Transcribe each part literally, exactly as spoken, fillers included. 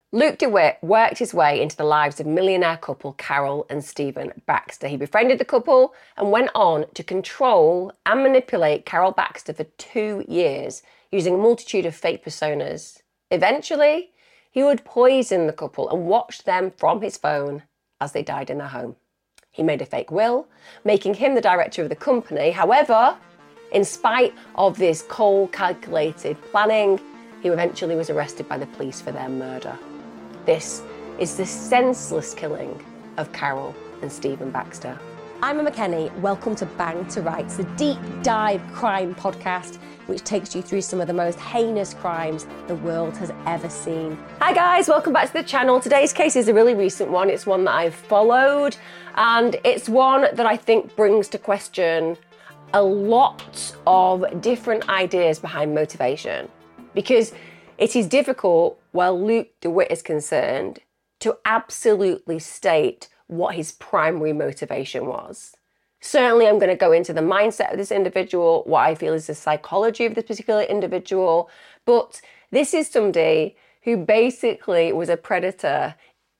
Luke DeWitt worked his way into the lives of millionaire couple Carol and Stephen Baxter. He befriended the couple and went on to control and manipulate Carol Baxter for two years using a multitude of fake personas. Eventually, he would poison the couple and watch them from his phone as they died in their home. He made a fake will, making him the director of the company. However, in spite of this cold, calculated planning, he eventually was arrested by the police for their murder. This is the senseless killing of Carol and Stephen Baxter. I'm Emma Kenny. Welcome to Bang to Rights, the deep dive crime podcast which takes you through some of the most heinous crimes the world has ever seen. Hi guys, welcome back to the channel. Today's case is a really recent one. It's one that I've followed, and it's one that I think brings to question a lot of different ideas behind motivation, because it is difficult, where Luke DeWitt is concerned, to absolutely state what his primary motivation was. Certainly, I'm going to go into the mindset of this individual, what I feel is the psychology of this particular individual, but this is somebody who basically was a predator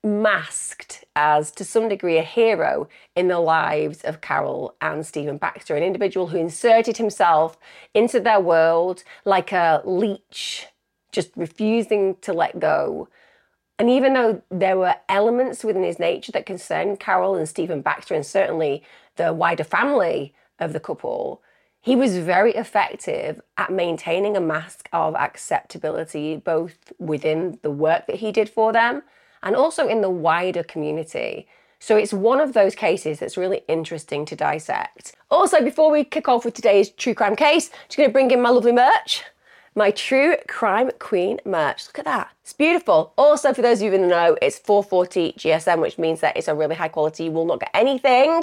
masked as, to some degree, a hero in the lives of Carol and Stephen Baxter, an individual who inserted himself into their world like a leech, just refusing to let go. And even though there were elements within his nature that concerned Carol and Stephen Baxter, and certainly the wider family of the couple, he was very effective at maintaining a mask of acceptability, both within the work that he did for them and also in the wider community. So it's one of those cases that's really interesting to dissect. Also, before we kick off with today's true crime case, I'm just going to bring in my lovely merch. My True Crime Queen merch. Look at that. It's beautiful. Also, for those of you in the know, it's four forty G S M, which means that it's a really high quality. You will not get anything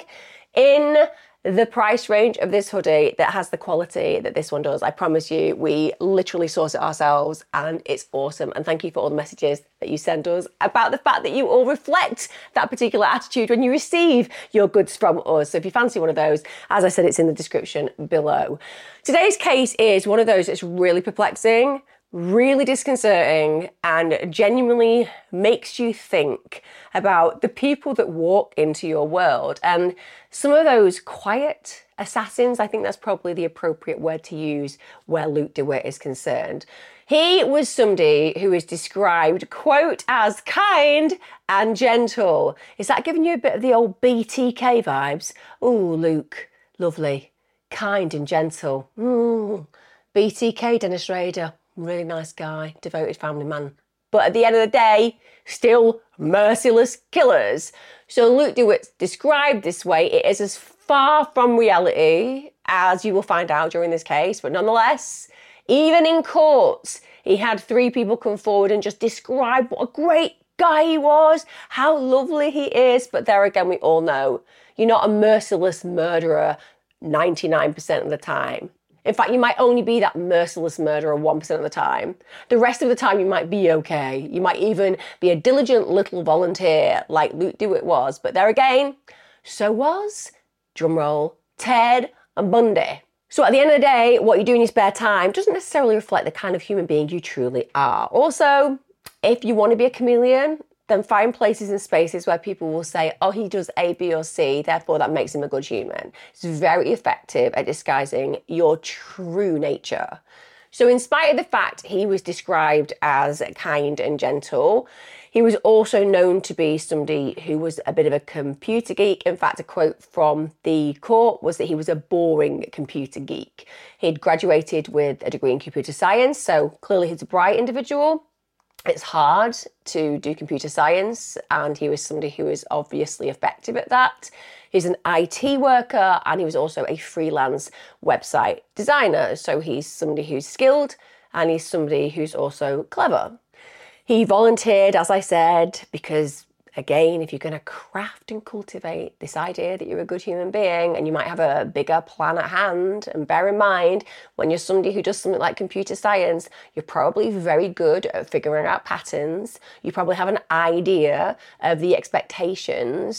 in the price range of this hoodie that has the quality that this one does. I promise you, we literally source it ourselves and it's awesome. And thank you for all the messages that you send us about the fact that you all reflect that particular attitude when you receive your goods from us. So if you fancy one of those, as I said, it's in the description below. Today's case is one of those that's really perplexing, really disconcerting, and genuinely makes you think about the people that walk into your world. And some of those quiet assassins, I think that's probably the appropriate word to use where Luke DeWitt is concerned. He was somebody who is described, quote, as kind and gentle. Is that giving you a bit of the old B T K vibes? Ooh, Luke, lovely, kind and gentle. Ooh, B T K, Dennis Rader. Really nice guy, devoted family man. But at the end of the day, still merciless killers. So Luke DeWitt's described this way. It is as far from reality as you will find out during this case. But nonetheless, even in court, he had three people come forward and just describe what a great guy he was, how lovely he is. But there again, we all know you're not a merciless murderer ninety-nine percent of the time. In fact, you might only be that merciless murderer one percent of the time. The rest of the time, you might be okay. You might even be a diligent little volunteer like Luke DeWitt was. But there again, so was, drumroll, Ted Bundy. So at the end of the day, what you do in your spare time doesn't necessarily reflect the kind of human being you truly are. Also, if you want to be a chameleon, then find places and spaces where people will say, oh, he does A, B, or C, therefore that makes him a good human. It's very effective at disguising your true nature. So in spite of the fact he was described as kind and gentle, he was also known to be somebody who was a bit of a computer geek. In fact, a quote from the court was that he was a boring computer geek. He'd graduated with a degree in computer science, so clearly he's a bright individual. It's hard to do computer science, and he was somebody who was obviously effective at that. He's an I T worker, and he was also a freelance website designer. So he's somebody who's skilled, and he's somebody who's also clever. He volunteered, as I said, because again, if you're going to craft and cultivate this idea that you're a good human being and you might have a bigger plan at hand, and bear in mind, when you're somebody who does something like computer science, you're probably very good at figuring out patterns. You probably have an idea of the expectations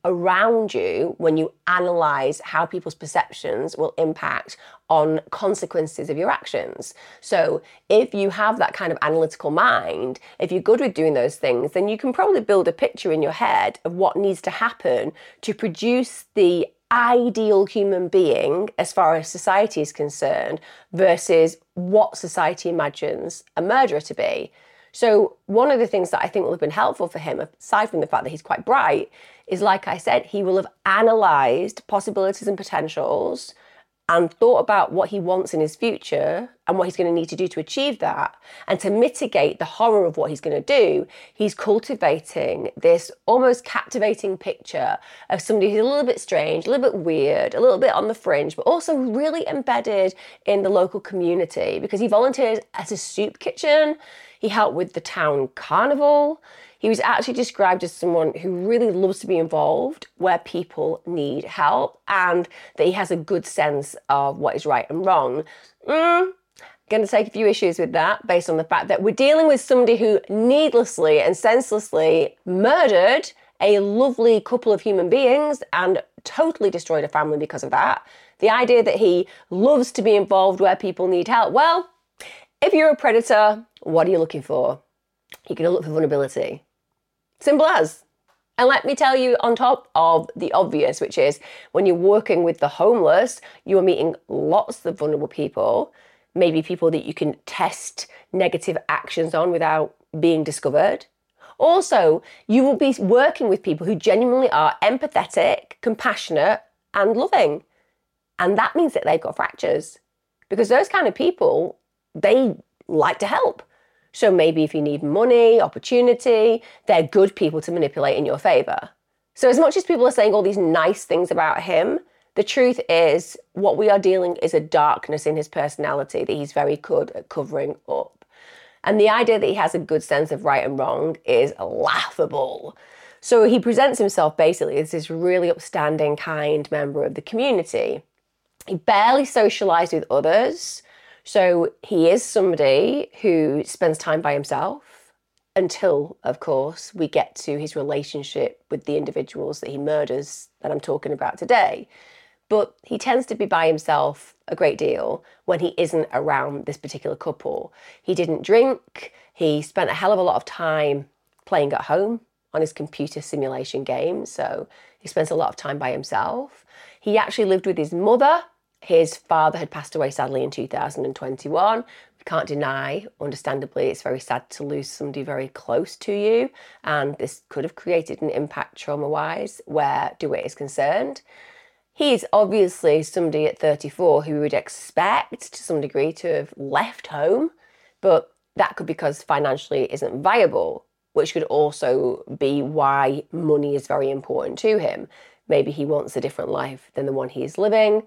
around you when you analyze how people's perceptions will impact on consequences of your actions. So if you have that kind of analytical mind, if you're good with doing those things, then you can probably build a picture in your head of what needs to happen to produce the ideal human being as far as society is concerned versus what society imagines a murderer to be. So one of the things that I think will have been helpful for him, aside from the fact that he's quite bright, is, like I said, he will have analysed possibilities and potentials and thought about what he wants in his future and what he's going to need to do to achieve that. And to mitigate the horror of what he's going to do, he's cultivating this almost captivating picture of somebody who's a little bit strange, a little bit weird, a little bit on the fringe, but also really embedded in the local community because he volunteered at a soup kitchen. He helped with the town carnival. He was actually described as someone who really loves to be involved where people need help and that he has a good sense of what is right and wrong. Mm, going to take a few issues with that based on the fact that we're dealing with somebody who needlessly and senselessly murdered a lovely couple of human beings and totally destroyed a family because of that. The idea that he loves to be involved where people need help. Well, if you're a predator, what are you looking for? You're going to look for vulnerability. Simple as. And let me tell you, on top of the obvious, which is when you're working with the homeless, you are meeting lots of vulnerable people, maybe people that you can test negative actions on without being discovered. Also, you will be working with people who genuinely are empathetic, compassionate, and loving. And that means that they've got fractures. Because those kind of people, they like to help. So maybe if you need money, opportunity, they're good people to manipulate in your favor. So as much as people are saying all these nice things about him, the truth is what we are dealing is a darkness in his personality that he's very good at covering up. And the idea that he has a good sense of right and wrong is laughable. So he presents himself basically as this really upstanding, kind member of the community. He barely socialized with others. So he is somebody who spends time by himself until, of course, we get to his relationship with the individuals that he murders that I'm talking about today. But he tends to be by himself a great deal when he isn't around this particular couple. He didn't drink. He spent a hell of a lot of time playing at home on his computer simulation games. So he spends a lot of time by himself. He actually lived with his mother. His father had passed away sadly in two thousand twenty-one. We can't deny, understandably, it's very sad to lose somebody very close to you. And this could have created an impact trauma-wise where DeWitt is concerned. He's obviously somebody at thirty-four who we would expect to some degree to have left home, but that could be because financially it isn't viable, which could also be why money is very important to him. Maybe he wants a different life than the one he's living.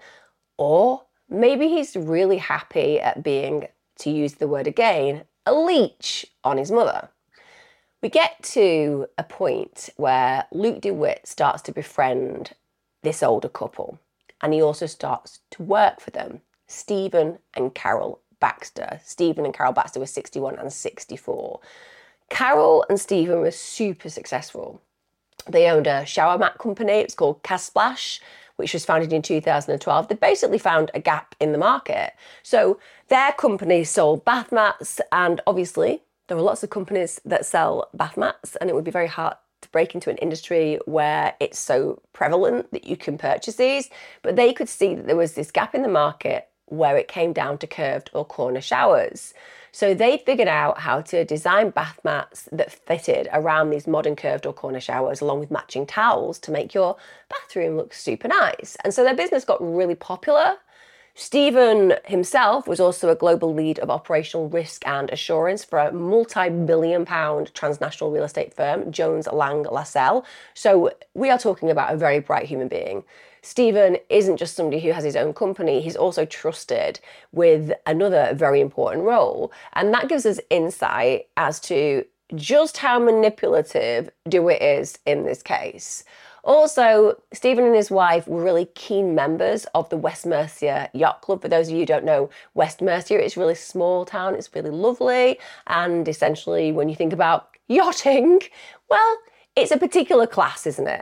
Or maybe he's really happy at being, to use the word again, a leech on his mother. We get to a point where Luke DeWitt starts to befriend this older couple, and he also starts to work for them, Stephen and Carol Baxter. Stephen and Carol Baxter were sixty-one and sixty-four. Carol and Stephen were super successful. They owned a shower mat company. It was called Casplash, which was founded in two thousand twelve. They basically found a gap in the market. So their company sold bath mats, and obviously there are lots of companies that sell bath mats, and it would be very hard to break into an industry where it's so prevalent that you can purchase these. But they could see that there was this gap in the market where it came down to curved or corner showers. So they figured out how to design bath mats that fitted around these modern curved or corner showers along with matching towels to make your bathroom look super nice. And so their business got really popular. Stephen himself was also a global lead of operational risk and assurance for a multi-billion pound transnational real estate firm, Jones Lang LaSalle. So we are talking about a very bright human being. Stephen isn't just somebody who has his own company, he's also trusted with another very important role. And that gives us insight as to just how manipulative DeWitt is in this case. Also, Stephen and his wife were really keen members of the West Mercia Yacht Club. For those of you who don't know, West Mercia is a really small town, it's really lovely. And essentially, when you think about yachting, well, it's a particular class, isn't it?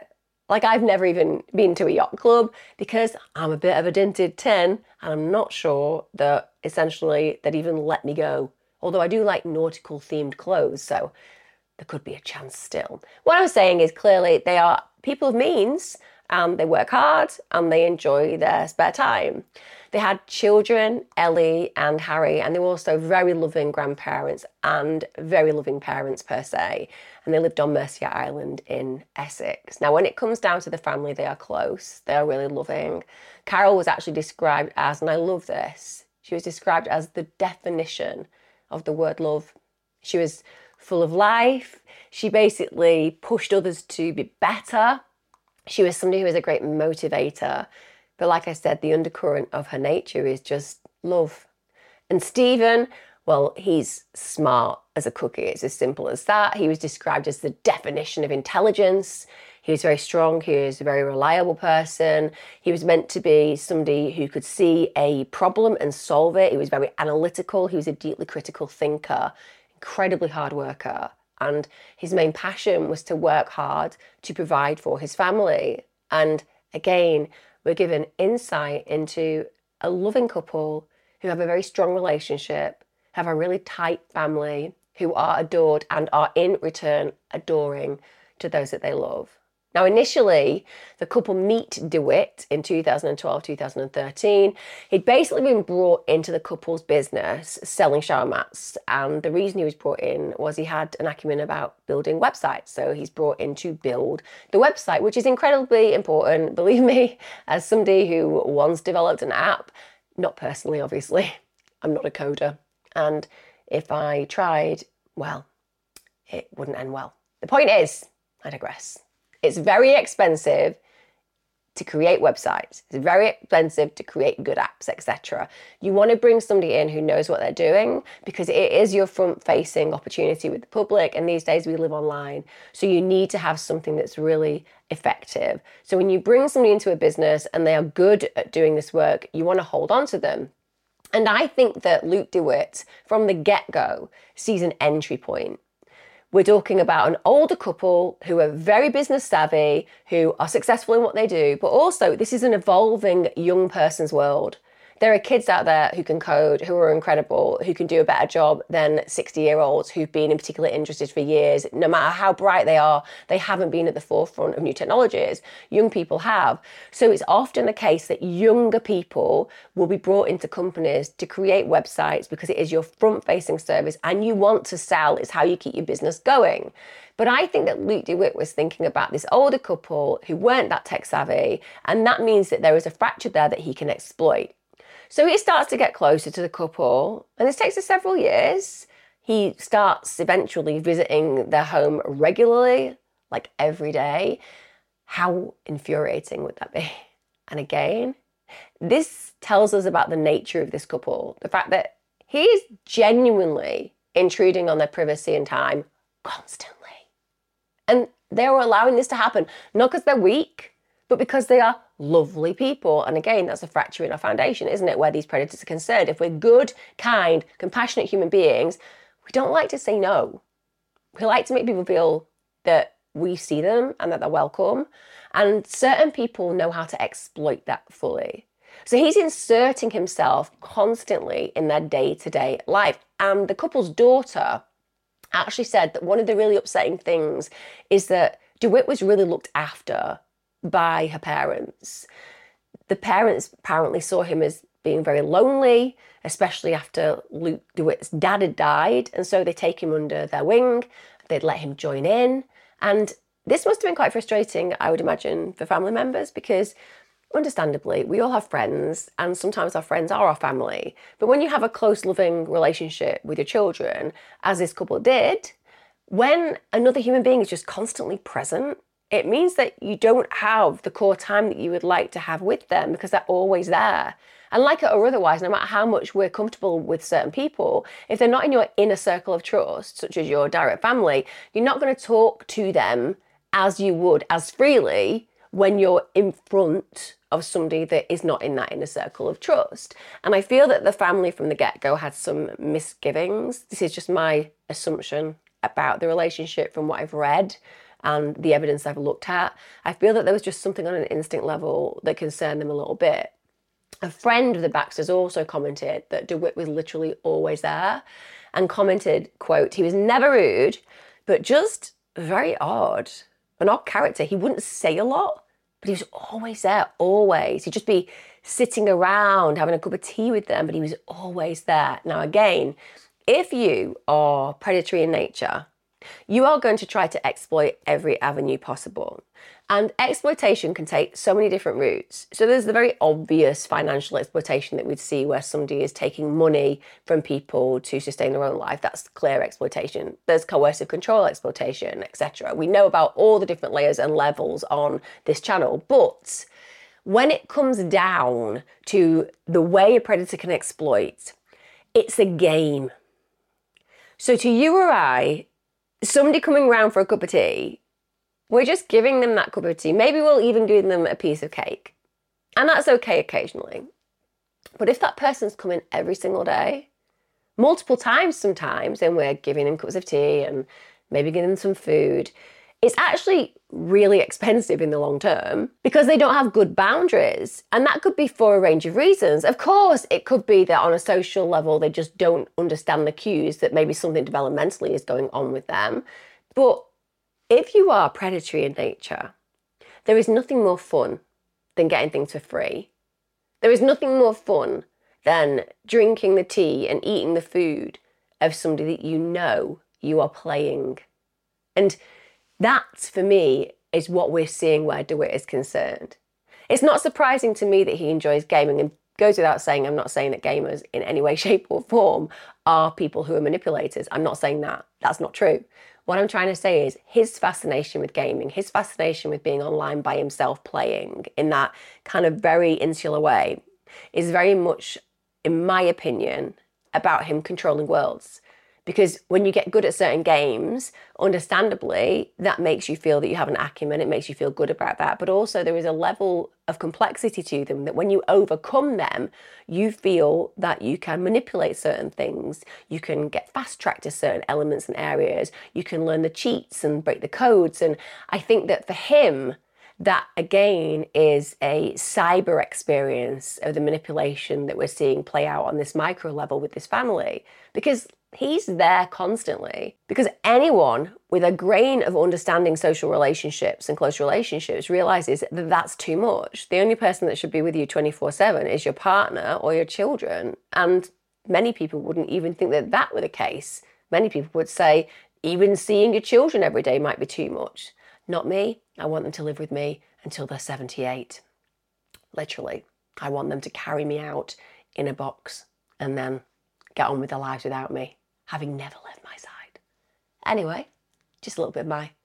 Like I've never even been to a yacht club because I'm a bit of a dinted ten and I'm not sure that essentially they'd even let me go. Although I do like nautical themed clothes, so there could be a chance still. What I'm saying is clearly they are people of means and they work hard and they enjoy their spare time. They had children, Ellie and Harry, and they were also very loving grandparents and very loving parents per se. And they lived on Mercia Island in Essex. Now, when it comes down to the family, they are close. They are really loving. Carol was actually described as, and I love this, she was described as the definition of the word love. She was full of life. She basically pushed others to be better. She was somebody who was a great motivator. But like I said, the undercurrent of her nature is just love. And Stephen, well, he's smart as a cookie. It's as simple as that. He was described as the definition of intelligence. He was very strong. He was a very reliable person. He was meant to be somebody who could see a problem and solve it. He was very analytical. He was a deeply critical thinker, incredibly hard worker. And his main passion was to work hard to provide for his family. And again, we're given insight into a loving couple who have a very strong relationship, have a really tight family, who are adored and are in return adoring to those that they love. Now, initially, the couple meet DeWitt in two thousand twelve, two thousand thirteen. He'd basically been brought into the couple's business selling shower mats. And the reason he was brought in was he had an acumen about building websites. So he's brought in to build the website, which is incredibly important, believe me, as somebody who once developed an app, not personally, obviously. I'm not a coder. And if I tried, well, it wouldn't end well. The point is, I digress. It's very expensive to create websites. It's very expensive to create good apps, et cetera. You want to bring somebody in who knows what they're doing because it is your front-facing opportunity with the public, and these days we live online. So you need to have something that's really effective. So when you bring somebody into a business and they are good at doing this work, you want to hold on to them. And I think that Luke DeWitt, from the get-go, sees an entry point. We're talking about an older couple who are very business savvy, who are successful in what they do, but also this is an evolving young person's world. There are kids out there who can code, who are incredible, who can do a better job than sixty-year-olds who've been in particular interested for years. No matter how bright they are, they haven't been at the forefront of new technologies. Young people have. So it's often the case that younger people will be brought into companies to create websites because it is your front-facing service and you want to sell. It's how you keep your business going. But I think that Luke DeWitt was thinking about this older couple who weren't that tech savvy, and that means that there is a fracture there that he can exploit. So he starts to get closer to the couple, and this takes us several years. He starts eventually visiting their home regularly, like every day. How infuriating would that be? And again, this tells us about the nature of this couple. The fact that he's genuinely intruding on their privacy and time constantly. And they were allowing this to happen, not because they're weak, but because they are lovely people. And again, that's a fracture in our foundation, isn't it, where these predators are concerned. If we're good, kind, compassionate human beings, we don't like to say no. We like to make people feel that we see them and that they're welcome. And certain people know how to exploit that fully. So he's inserting himself constantly in their day-to-day life. And the couple's daughter actually said that one of the really upsetting things is that DeWitt was really looked after by her parents. The parents apparently saw him as being very lonely, especially after Luke DeWitt's dad had died. And so they take him under their wing. They'd let him join in. And this must have been quite frustrating, I would imagine, for family members, because understandably, we all have friends, and sometimes our friends are our family. But when you have a close, loving relationship with your children, as this couple did, when another human being is just constantly present, it means that you don't have the core time that you would like to have with them because they're always there. And like it or otherwise, no matter how much we're comfortable with certain people, if they're not in your inner circle of trust, such as your direct family, you're not going to talk to them as you would, as freely, when you're in front of somebody that is not in that inner circle of trust. And I feel that the family from the get-go had some misgivings. This is just my assumption about the relationship from what I've read. and the evidence I've looked at, I feel that there was just something on an instinct level that concerned them a little bit. A friend of the Baxters also commented that DeWitt was literally always there and commented, quote, he was never rude, but just very odd, an odd character. He wouldn't say a lot, but he was always there, always. He'd just be sitting around having a cup of tea with them, but he was always there. Now, again, if you are predatory in nature, you are going to try to exploit every avenue possible. And exploitation can take so many different routes. So there's the very obvious financial exploitation that we'd see where somebody is taking money from people to sustain their own life. That's clear exploitation. There's coercive control exploitation, et cetera. We know about all the different layers and levels on this channel. But when it comes down to the way a predator can exploit, it's a game. So to you or I, somebody coming round for a cup of tea, we're just giving them that cup of tea. Maybe we'll even give them a piece of cake. And that's okay occasionally. But if that person's coming every single day, multiple times sometimes, and we're giving them cups of tea and maybe giving them some food, it's actually really expensive in the long term because they don't have good boundaries. And that could be for a range of reasons. Of course, it could be that on a social level, they just don't understand the cues that maybe something developmentally is going on with them. But if you are predatory in nature, there is nothing more fun than getting things for free. There is nothing more fun than drinking the tea and eating the food of somebody that you know you are playing. And that, for me, is what we're seeing where DeWitt is concerned. It's not surprising to me that he enjoys gaming, and goes without saying, I'm not saying that gamers in any way, shape or form are people who are manipulators. I'm not saying that. That's not true. What I'm trying to say is his fascination with gaming, his fascination with being online by himself playing in that kind of very insular way is very much, in my opinion, about him controlling worlds. Because when you get good at certain games, understandably, that makes you feel that you have an acumen. It makes you feel good about that. But also there is a level of complexity to them that when you overcome them, you feel that you can manipulate certain things. You can get fast-tracked to certain elements and areas. You can learn the cheats and break the codes. And I think that for him, that again is a cyber experience of the manipulation that we're seeing play out on this micro level with this family. Because he's there constantly. Because anyone with a grain of understanding social relationships and close relationships realizes that that's too much. The only person that should be with you twenty-four seven is your partner or your children. And many people wouldn't even think that that were the case. Many people would say even seeing your children every day might be too much. Not me. I want them to live with me until they're seventy-eight. Literally. I want them to carry me out in a box and then get on with their lives without me, having never left my side. Anyway, just a little bit of my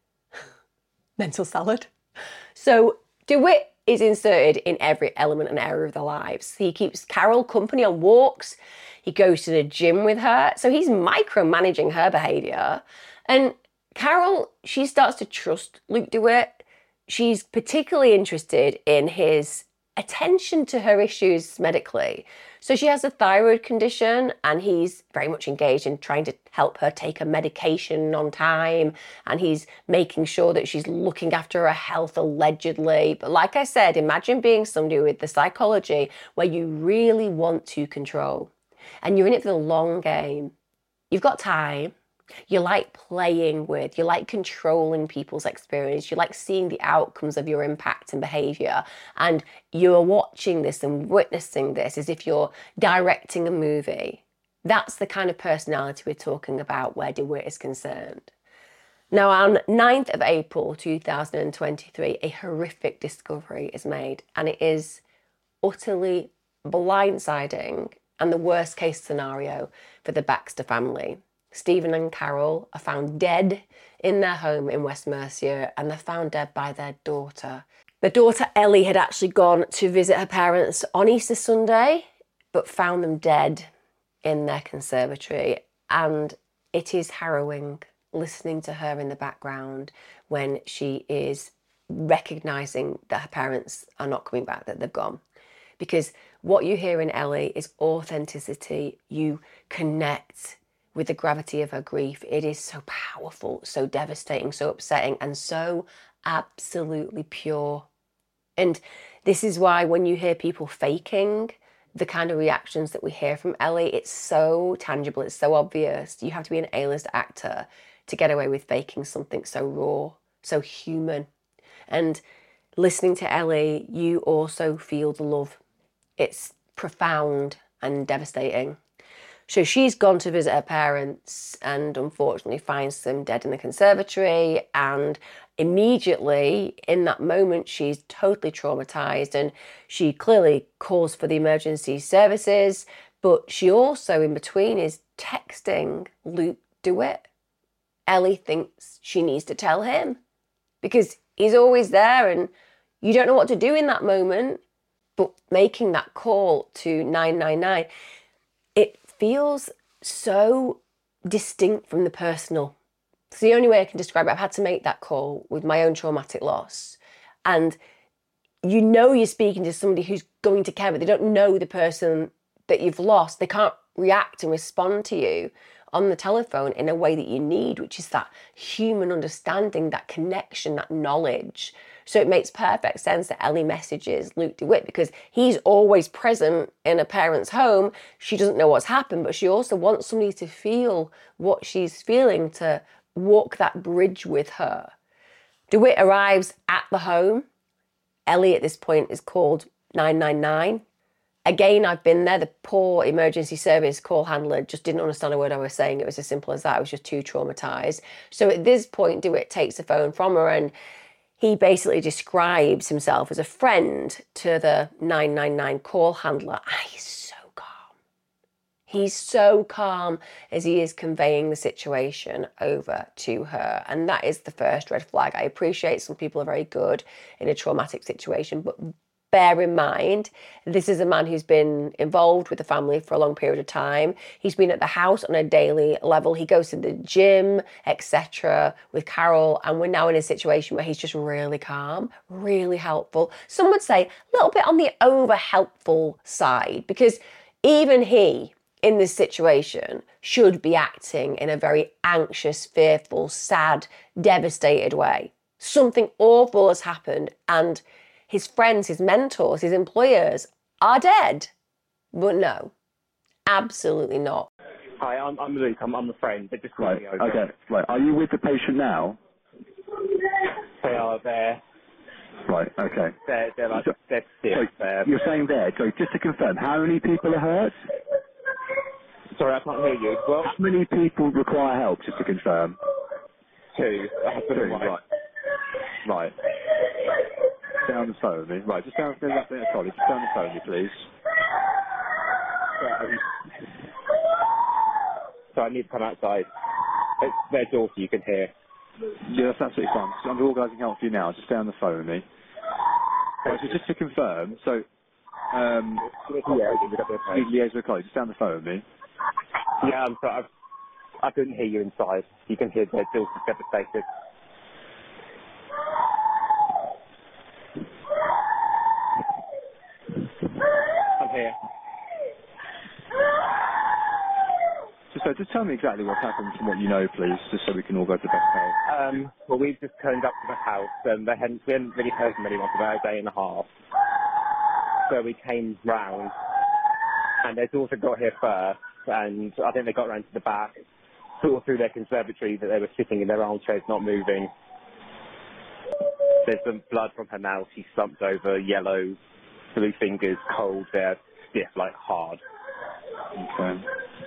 mental salad. So DeWitt is inserted in every element and area of their lives. He keeps Carol company on walks. He goes to the gym with her. So he's micromanaging her behaviour. And Carol, she starts to trust Luke DeWitt. She's particularly interested in his attention to her issues medically. So she has a thyroid condition and he's very much engaged in trying to help her take her medication on time, and he's making sure that she's looking after her health allegedly. But like I said, imagine being somebody with the psychology where you really want to control and you're in it for the long game. You've got time. You like playing with, you like controlling people's experience, you like seeing the outcomes of your impact and behaviour, and you're watching this and witnessing this as if you're directing a movie. That's the kind of personality we're talking about where DeWitt is concerned. Now, on ninth of April two thousand twenty-three, a horrific discovery is made, and it is utterly blindsiding and the worst case scenario for the Baxter family. Stephen and Carol are found dead in their home in West Mercia, and they're found dead by their daughter. The daughter Ellie had actually gone to visit her parents on Easter Sunday, but found them dead in their conservatory. And it is harrowing listening to her in the background when she is recognising that her parents are not coming back, that they've gone. Because what you hear in Ellie is authenticity. You connect with the gravity of her grief. It is so powerful, so devastating, so upsetting, and so absolutely pure. And this is why when you hear people faking the kind of reactions that we hear from Ellie, it's so tangible, it's so obvious. You have to be an A-list actor to get away with faking something so raw, so human. And listening to Ellie, you also feel the love. It's profound and devastating. So she's gone to visit her parents and unfortunately finds them dead in the conservatory. And immediately in that moment, she's totally traumatized and she clearly calls for the emergency services. But she also, in between, is texting Luke DeWitt. Ellie thinks she needs to tell him because he's always there and you don't know what to do in that moment. But making that call to nine nine nine, it feels so distinct from the personal. It's the only way I can describe it. I've had to make that call with my own traumatic loss. And you know you're speaking to somebody who's going to care, but they don't know the person that you've lost. They can't react and respond to you on the telephone in a way that you need, which is that human understanding, that connection, that knowledge. So it makes perfect sense that Ellie messages Luke DeWitt because he's always present in a parent's home. She doesn't know what's happened, but she also wants somebody to feel what she's feeling, to walk that bridge with her. DeWitt arrives at the home. Ellie at this point is called nine nine nine. Again, I've been there. The poor emergency service call handler just didn't understand a word I was saying. It was as simple as that. I was just too traumatized. So at this point, DeWitt takes the phone from her and he basically describes himself as a friend to the nine nine nine call handler. He's so calm. He's so calm as he is conveying the situation over to her. And that is the first red flag. I appreciate some people are very good in a traumatic situation, but bear in mind, this is a man who's been involved with the family for a long period of time. He's been at the house on a daily level. He goes to the gym, et cetera with Carol. And we're now in a situation where he's just really calm, really helpful. Some would say a little bit on the over helpful side, because even he, in this situation, should be acting in a very anxious, fearful, sad, devastated way. Something awful has happened and his friends, his mentors, his employers are dead. But no, absolutely not. Hi, I'm, I'm Luke. I'm, I'm a friend. They just called Right, me over. okay, right. Are you with the patient now? They are there. Right, okay. They're, they're like, So- they're stiff. So Um, you're saying there, so just to confirm, how many people are hurt? sorry, I can't hear you. Well, How many people require help, just to confirm? two. A husband Two, and wife. right. Right. Stay on the phone with me. Right, just down, down, down, sorry, just down the phone with me, please. Um, so I need to come outside. It's their daughter, you can hear. Yeah, that's absolutely fine. So I'm organising help for you now. Just stay on the phone with me. Right, so just to confirm, so, um, Yeah, you got the you liaise with a colleague, just stay on the phone with me. Yeah, I'm sorry. I've, I couldn't hear you inside. You can hear their daughter's devastated. I'm here. Just, so, just tell me exactly what's happened from what you know, please, just so we can all go to best help. Um, well, we've just turned up to the house, and they hadn't, we hadn't really heard from anyone for about a day and a half. So we came round, and their daughter got here first, and I think they got round to the back, saw through their conservatory that they were sitting in their armchairs, not moving. There's some blood from her mouth. She's slumped over, yellow, blue fingers, cold. They're stiff, like hard. Okay.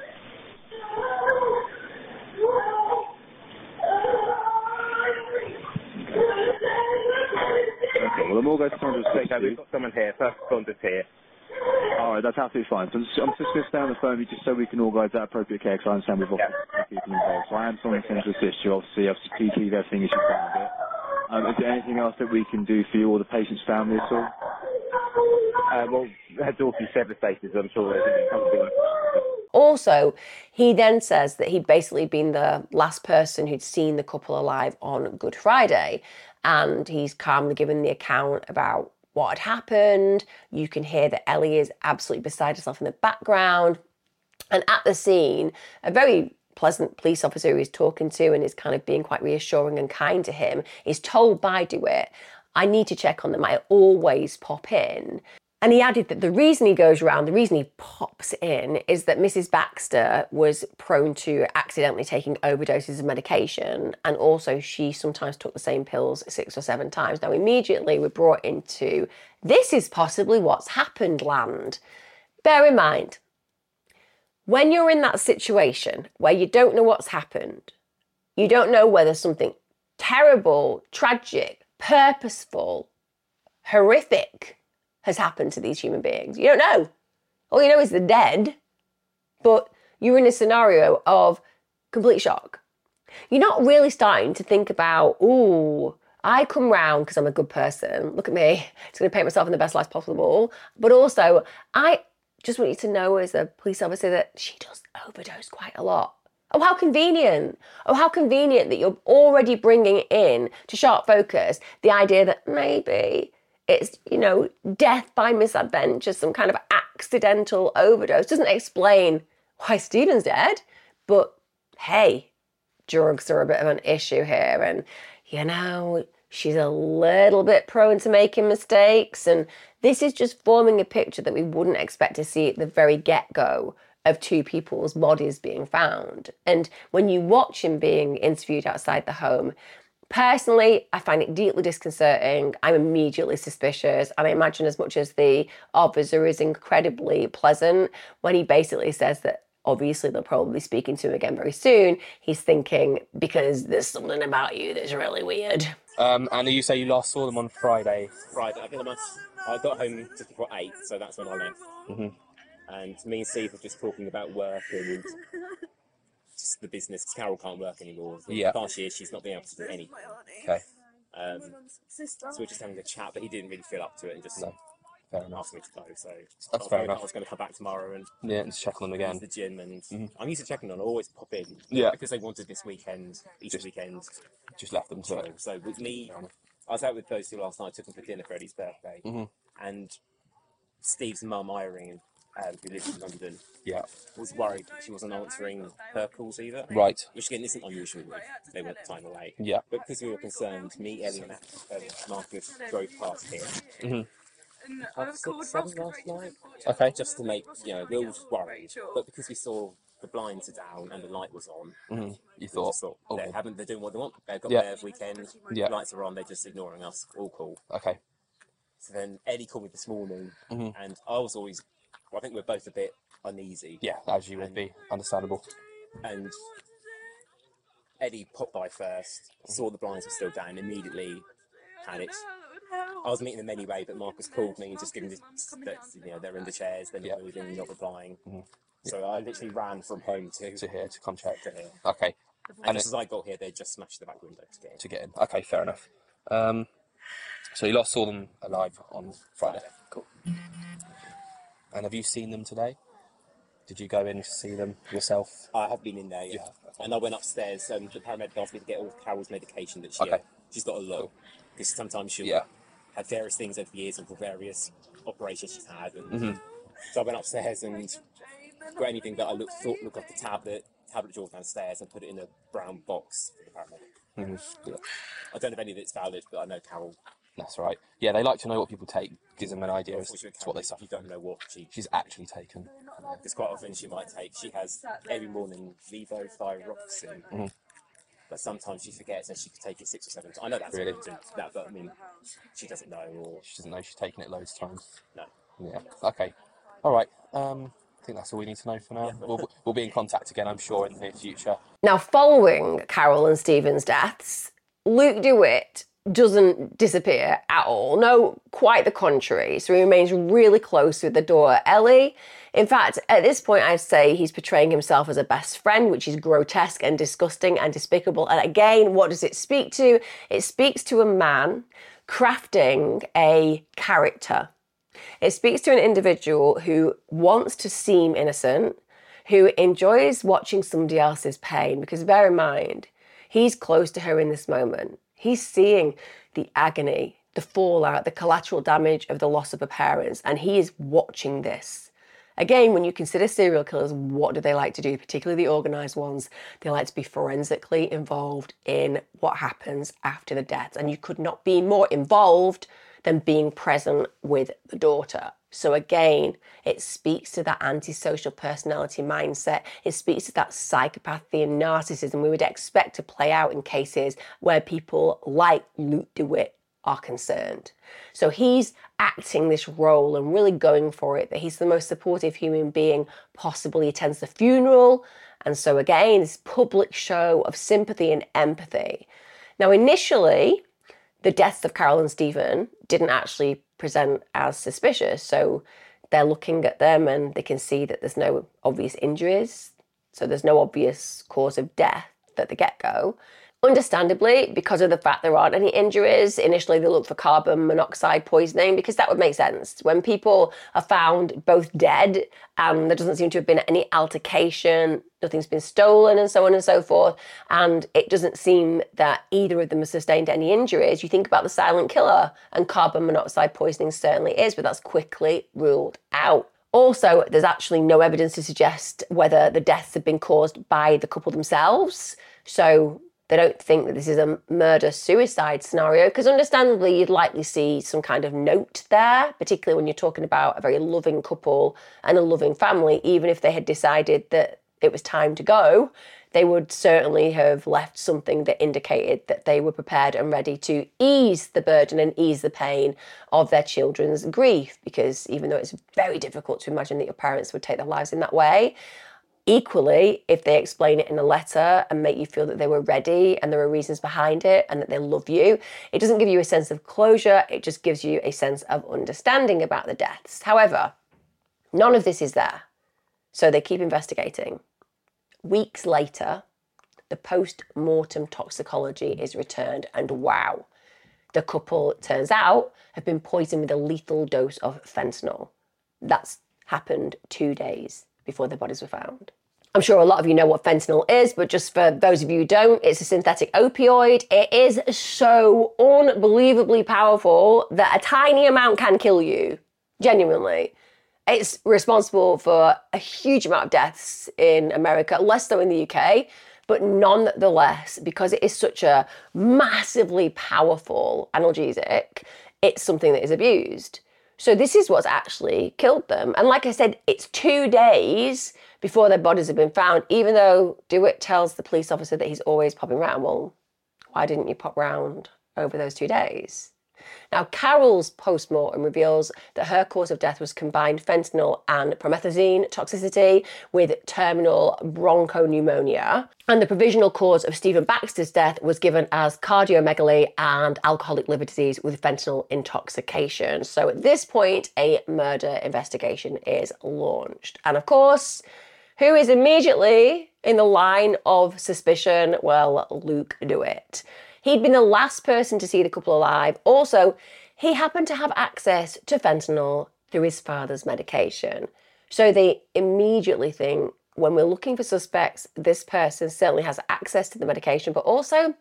Okay, well, I'm all going to try to There you go, assist we've you. got someone here. First responders here. All right, that's absolutely fine. So I'm just, I'm just going to stay on the phone with you just so we can organise that appropriate care, because I understand we've got Yeah. people involved. So I am someone who to assist you, obviously. Obviously, please leave everything as you found it. Um, is there anything else that we can do for you or the patient's family at all? Uh, well, her daughter's devastated, so I'm sure there's something. Also, he then says that he'd basically been the last person who'd seen the couple alive on Good Friday. And he's calmly given the account about what had happened. You can hear that Ellie is absolutely beside herself in the background. And at the scene, a very pleasant police officer who he's talking to and is kind of being quite reassuring and kind to him is told by DeWitt, I need to check on them. I always pop in. And he added that the reason he goes around, the reason he pops in, is that Missus Baxter was prone to accidentally taking overdoses of medication, and also she sometimes took the same pills six or seven times. Now, immediately we're brought into, this is possibly what's happened land. Bear in mind, when you're in that situation where you don't know what's happened, you don't know whether something terrible, tragic, purposeful, horrific has happened to these human beings. You don't know. All you know is they're dead, but you're in a scenario of complete shock. You're not really starting to think about, ooh, I come round because I'm a good person. Look at me. It's going to paint myself in the best light possible. But also, I just want you to know as a police officer that she does overdose quite a lot. Oh, how convenient. Oh, how convenient that you're already bringing in to sharp focus the idea that maybe it's, you know, death by misadventure, some kind of accidental overdose. Doesn't explain why Stephen's dead, but hey, drugs are a bit of an issue here. And, you know, she's a little bit prone to making mistakes. And this is just forming a picture that we wouldn't expect to see at the very get-go of two people's bodies being found. And when you watch him being interviewed outside the home, personally, I find it deeply disconcerting. I'm immediately suspicious. And I imagine as much as the officer is incredibly pleasant, when he basically says that obviously they'll probably be speaking to him again very soon, he's thinking, because there's something about you that's really weird. Um, and you say you last saw them on Friday? Friday, I think I must, I got home just before eight, so that's when I left. Mm-hmm. And me and Steve were just talking about work and just the business. Carol can't work anymore. Yeah. Last year, she's not been able to do anything. Okay. Um, so we're just having a chat, but he didn't really feel up to it and just No. Fair enough. asked me to go. So That's I was fair going, enough. I was going to come back tomorrow and Yeah, and just check on them again. use the gym. And Mhm. I'm used to checking on. I always pop in. Yeah. Because they wanted this weekend, Easter Just- weekend. Just left them to So, it. so with me, I was out with those two last night. Took them for dinner for Eddie's birthday. Mhm. And Steve's mum, Irene, um, who lives in London, Yeah. was worried she wasn't answering her calls either. Right. Which again isn't unusual with they went time away. Yeah. But because we were concerned, me, Ellie and um, Marcus drove past here. Mhm. Half six, seven last night. Okay. Just to make, you know, we were worried. But because we saw the blinds are down and the light was on, Mhm. You we thought, just thought, oh, they haven't, they're doing what they want. They've got Yeah. their weekend, Yeah. lights are on, they're just ignoring us, all cool. okay. So then Eddie called me this morning, Mhm. and I was always, well, I think we're both a bit uneasy. Yeah, as you would be. Understandable. And Eddie popped by first, saw the blinds were still down, immediately panicked. I was meeting them anyway, but Marcus called me and just giving me that, you know, they're in the chairs, they're not Yeah. moving, not replying. Mhm. So I literally ran from home to, To here, to come check. to here. Okay. And, And just it- as I got here, they just smashed the back window to get in. To get in. Okay, fair enough. Um, so you last saw them alive on Friday. Cool. And have you seen them today? Did you go in to see them yourself? I have been in there, yeah. You have, okay. And I went upstairs, and the paramedic asked me to get all of Carol's medication that she Okay. had. She's got a lot. Cool. Because sometimes she'll Yeah. have various things over the years and for various operations she's had. And Mhm. so I went upstairs and got anything that I looked, thought looked like a tablet, tablet drawer downstairs, and put it in a brown box for the paramedic. Mhm. Yeah. I don't know if any of it's valid, but I know Carol, That's right. Yeah, they like to know what people take. Gives them an idea as unfortunately, to what they Carol, suffer. you don't know what she... She's actually taken. Because quite often she might take... She has every morning levothyroxine. Mhm. But sometimes she forgets and she could take it six or seven times. I know that's Really? good, that, but I mean, she doesn't know, or She doesn't know she's taken it loads of times. no. Yeah. Okay. All right. Um, I think that's all we need to know for now. Yeah. We'll, we'll be in contact again, I'm sure, in the near future. Now, following Carol and Stephen's deaths, Luke DeWitt doesn't disappear at all. No, quite the contrary. So he remains really close with the daughter, Ellie. In fact, at this point, I'd say he's portraying himself as a best friend, which is grotesque and disgusting and despicable. And again, what does it speak to? It speaks to a man crafting a character. It speaks to an individual who wants to seem innocent, who enjoys watching somebody else's pain, because bear in mind, he's close to her in this moment. He's seeing the agony, the fallout, the collateral damage of the loss of her parents, and he is watching this. Again, when you consider serial killers, what do they like to do, particularly the organised ones? They like to be forensically involved in what happens after the death. And you could not be more involved than being present with the daughter. So again, it speaks to that antisocial personality mindset. It speaks to that psychopathy and narcissism we would expect to play out in cases where people like Luke DeWitt are concerned. So he's acting this role and really going for it, that he's the most supportive human being possible. He attends the funeral. And so again, this public show of sympathy and empathy. Now, initially, the deaths of Carol and Stephen didn't actually present as suspicious. So they're looking at them and they can see that there's no obvious injuries. So there's no obvious cause of death at the get-go. Understandably, because of the fact there aren't any injuries, initially they look for carbon monoxide poisoning because that would make sense. When people are found both dead and there doesn't seem to have been any altercation, nothing's been stolen and so on and so forth, and it doesn't seem that either of them has sustained any injuries, you think about the silent killer, and carbon monoxide poisoning certainly is, but that's quickly ruled out. Also, there's actually no evidence to suggest whether the deaths have been caused by the couple themselves. So they don't think that this is a murder-suicide scenario, because understandably you'd likely see some kind of note there, particularly when you're talking about a very loving couple and a loving family. Even if they had decided that it was time to go, they would certainly have left something that indicated that they were prepared and ready to ease the burden and ease the pain of their children's grief, because even though it's very difficult to imagine that your parents would take their lives in that way, equally, if they explain it in a letter and make you feel that they were ready and there are reasons behind it and that they love you, it doesn't give you a sense of closure, it just gives you a sense of understanding about the deaths. However, none of this is there, so they keep investigating. Weeks later, the post-mortem toxicology is returned, and wow, the couple, it turns out, have been poisoned with a lethal dose of fentanyl. That's happened two days before their bodies were found. I'm sure a lot of you know what fentanyl is, but just for those of you who don't, it's a synthetic opioid. It is so unbelievably powerful that a tiny amount can kill you, genuinely. It's responsible for a huge amount of deaths in America, less so in the U K, but nonetheless, because it is such a massively powerful analgesic, it's something that is abused. So this is what's actually killed them. And like I said, it's two days before their bodies have been found, even though DeWitt tells the police officer that he's always popping round. Well, why didn't you pop round over those two days? Now, Carol's post-mortem reveals that her cause of death was combined fentanyl and promethazine toxicity with terminal bronchopneumonia. And the provisional cause of Stephen Baxter's death was given as cardiomegaly and alcoholic liver disease with fentanyl intoxication. So at this point, a murder investigation is launched. And of course, who is immediately in the line of suspicion? Well, Luke DeWitt. He'd been the last person to see the couple alive. Also, he happened to have access to fentanyl through his father's medication. So they immediately think, when we're looking for suspects, this person certainly has access to the medication, but also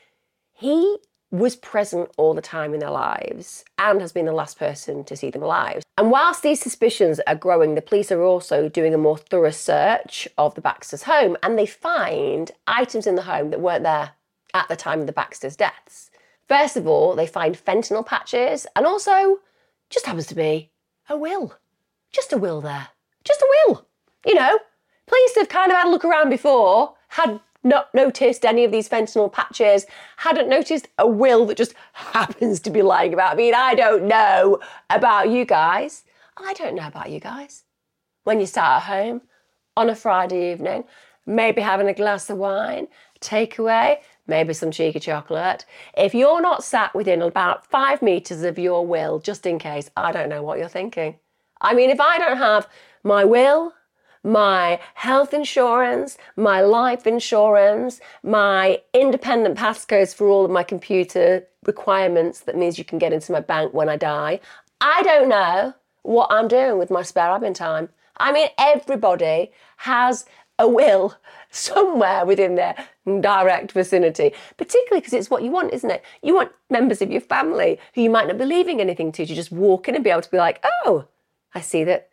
he was present all the time in their lives and has been the last person to see them alive. And whilst these suspicions are growing, the police are also doing a more thorough search of the Baxters' home, and they find items in the home that weren't there at the time of the Baxters' deaths. First of all, they find fentanyl patches, and also just happens to be a will. Just a will there. Just a will. You know, police have kind of had a look around before, had not noticed any of these fentanyl patches, hadn't noticed a will that just happens to be lying about. I mean, I don't know about you guys. I don't know about you guys. When you sat at home on a Friday evening, maybe having a glass of wine, takeaway, maybe some cheeky chocolate. If you're not sat within about five metres of your will, just in case, I don't know what you're thinking. I mean, if I don't have my will, my health insurance, my life insurance, my independent passcodes for all of my computer requirements, that means you can get into my bank when I die, I don't know what I'm doing with my spare admin time. I mean, everybody has a will somewhere within their direct vicinity, particularly because it's what you want, isn't it? You want members of your family who you might not be leaving anything to, to just walk in and be able to be like, oh, I see that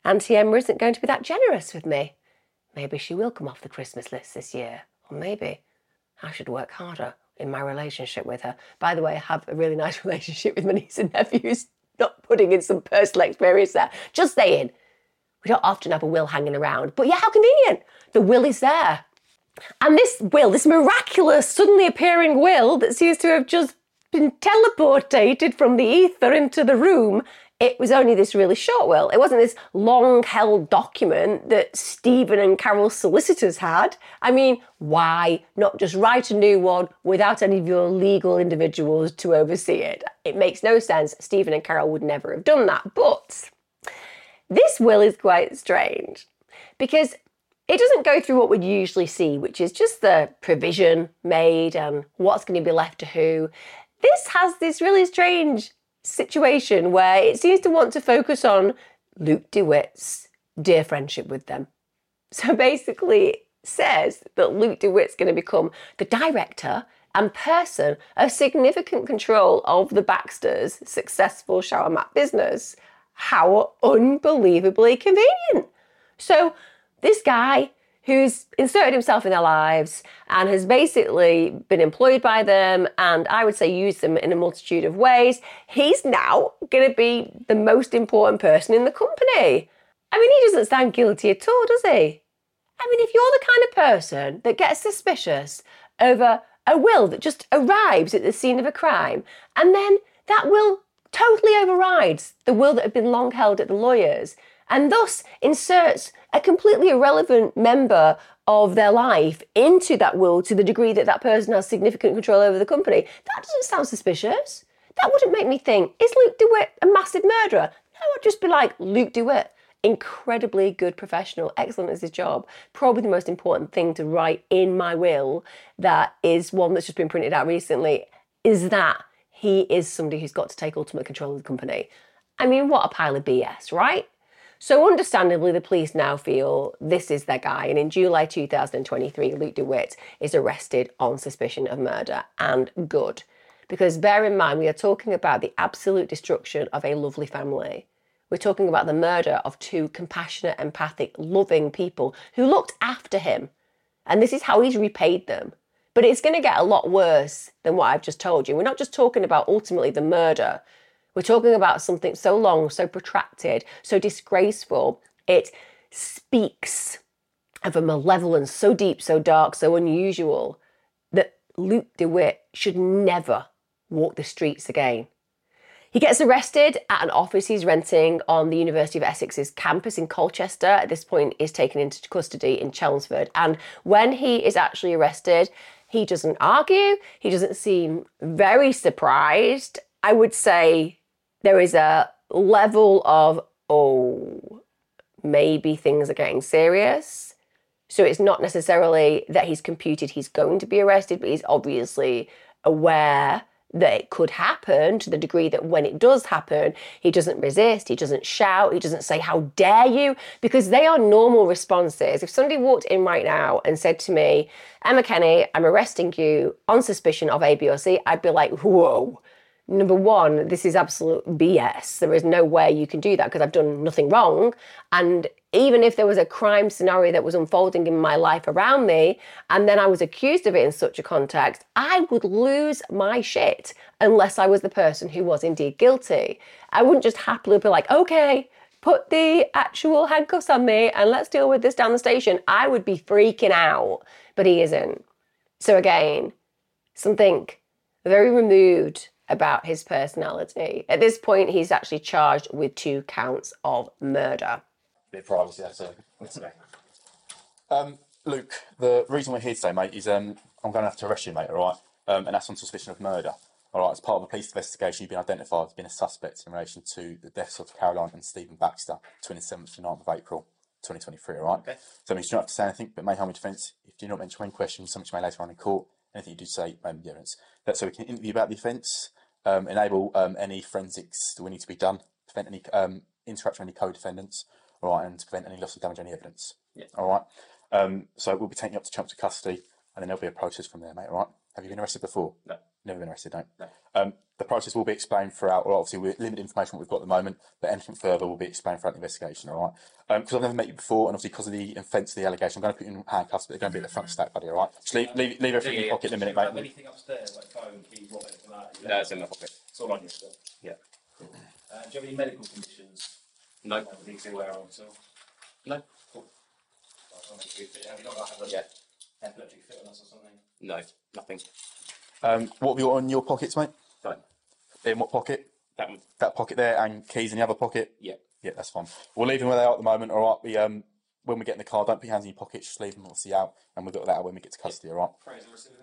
Auntie Emma isn't going to be that generous with me. Maybe she will come off the Christmas list this year. Or maybe I should work harder in my relationship with her. By the way, I have a really nice relationship with my niece and nephews. Not putting in some personal experience there. Just saying. We don't often have a will hanging around. But yeah, how convenient. The will is there. And this will, this miraculous, suddenly appearing will that seems to have just been teleported from the ether into the room, it was only this really short will. It wasn't this long-held document that Stephen and Carol's solicitors had. I mean, why not just write a new one without any of your legal individuals to oversee it? It makes no sense. Stephen and Carol would never have done that. But this will is quite strange because it doesn't go through what we'd usually see, which is just the provision made and what's going to be left to who. This has this really strange situation where it seems to want to focus on Luke DeWitt's dear friendship with them. So basically it says that Luke DeWitt's going to become the director and person of significant control of the Baxters' successful shower mat business. How unbelievably convenient. So this guy who's inserted himself in their lives and has basically been employed by them and I would say used them in a multitude of ways, he's now going to be the most important person in the company. I mean, he doesn't sound guilty at all, does he? I mean, if you're the kind of person that gets suspicious over a will that just arrives at the scene of a crime and then that will totally overrides the will that had been long held at the lawyers and thus inserts a completely irrelevant member of their life into that will to the degree that that person has significant control over the company. That doesn't sound suspicious. That wouldn't make me think, is Luke DeWitt a massive murderer? No, I'd just be like, Luke DeWitt, incredibly good professional, excellent at his job. Probably the most important thing to write in my will, that is one that's just been printed out recently, is that he is somebody who's got to take ultimate control of the company. I mean, what a pile of B S, right? So understandably, the police now feel this is their guy. And in July two thousand twenty-three, Luke DeWitt is arrested on suspicion of murder. And good. Because bear in mind, we are talking about the absolute destruction of a lovely family. We're talking about the murder of two compassionate, empathic, loving people who looked after him. And this is how he's repaid them. But it's going to get a lot worse than what I've just told you. We're not just talking about ultimately the murder. We're talking about something so long, so protracted, so disgraceful. It speaks of a malevolence so deep, so dark, so unusual that Luke DeWitt should never walk the streets again. He gets arrested at an office he's renting on the University of Essex's campus in Colchester. At this point, he's taken into custody in Chelmsford. And when he is actually arrested, he doesn't argue. He doesn't seem very surprised. I would say there is a level of, oh, maybe things are getting serious. So it's not necessarily that he's computed he's going to be arrested, but he's obviously aware that it could happen to the degree that when it does happen, he doesn't resist, he doesn't shout, he doesn't say, how dare you? Because they are normal responses. If somebody walked in right now and said to me, Emma Kenny, I'm arresting you on suspicion of A, B or C, I'd be like, whoa. Number one, this is absolute B S. There is no way you can do that because I've done nothing wrong. And even if there was a crime scenario that was unfolding in my life around me, and then I was accused of it in such a context, I would lose my shit unless I was the person who was indeed guilty. I wouldn't just happily be like, okay, put the actual handcuffs on me and let's deal with this down the station. I would be freaking out, but he isn't. So again, something very removed about his personality. At this point, he's actually charged with two counts of murder. Bit of privacy, that's it. Um, Luke, the reason we're here today, mate, is um, I'm going to have to arrest you, mate, all right? Um, and that's on suspicion of murder. All right, as part of a police investigation, you've been identified as being a suspect in relation to the deaths of Caroline and Stephen Baxter, twenty-seventh to ninth of April, twenty twenty-three, all right? Okay. So I mean, you don't have to say anything, but may harm your defence. If you do not mention any questions, something you may later on in court, anything you do say may be evidence. That's so we can interview about the offence, um, enable um, any forensics that we need to be done, prevent any um, interaction with any co-defendants, all right, and to prevent any loss of damage or any evidence. Yeah. All right. Um, so we'll be taking you up to Chelmsford custody, and then there'll be a process from there, mate. All right. Have you been arrested before? No. Never been arrested, no? No. Um, the process will be explained throughout, well, obviously we're limited information what we've got at the moment, but anything further will be explained throughout the investigation, all right? Because I've never met you before, and obviously because of the offence of the allegation, I'm going to put you in handcuffs, but they're going to be at the front stack, buddy, all right? Just leave, leave, leave everything in your pocket in a minute, Have mate. anything upstairs, like phone, keys, wallet, anything like that? No, it's in my pocket. It's all on you still. Yeah. Uh, do you have any medical conditions? No. That we need to be aware of, so. No. Cool. Right, I'll make you fit. Have you not got like, Yeah. epileptic fit on us or something? No. Nothing. Um, what have you got in your pockets, mate? Fine. In what pocket? That one. That pocket there, and keys in the other pocket? Yeah. Yeah, that's fine. We'll leave them where they are at the moment, all right? We, um, when we get in the car, don't put your hands in your pockets, just leave them obviously out, and we'll get that out when we get to custody, all right? Fraser receiving?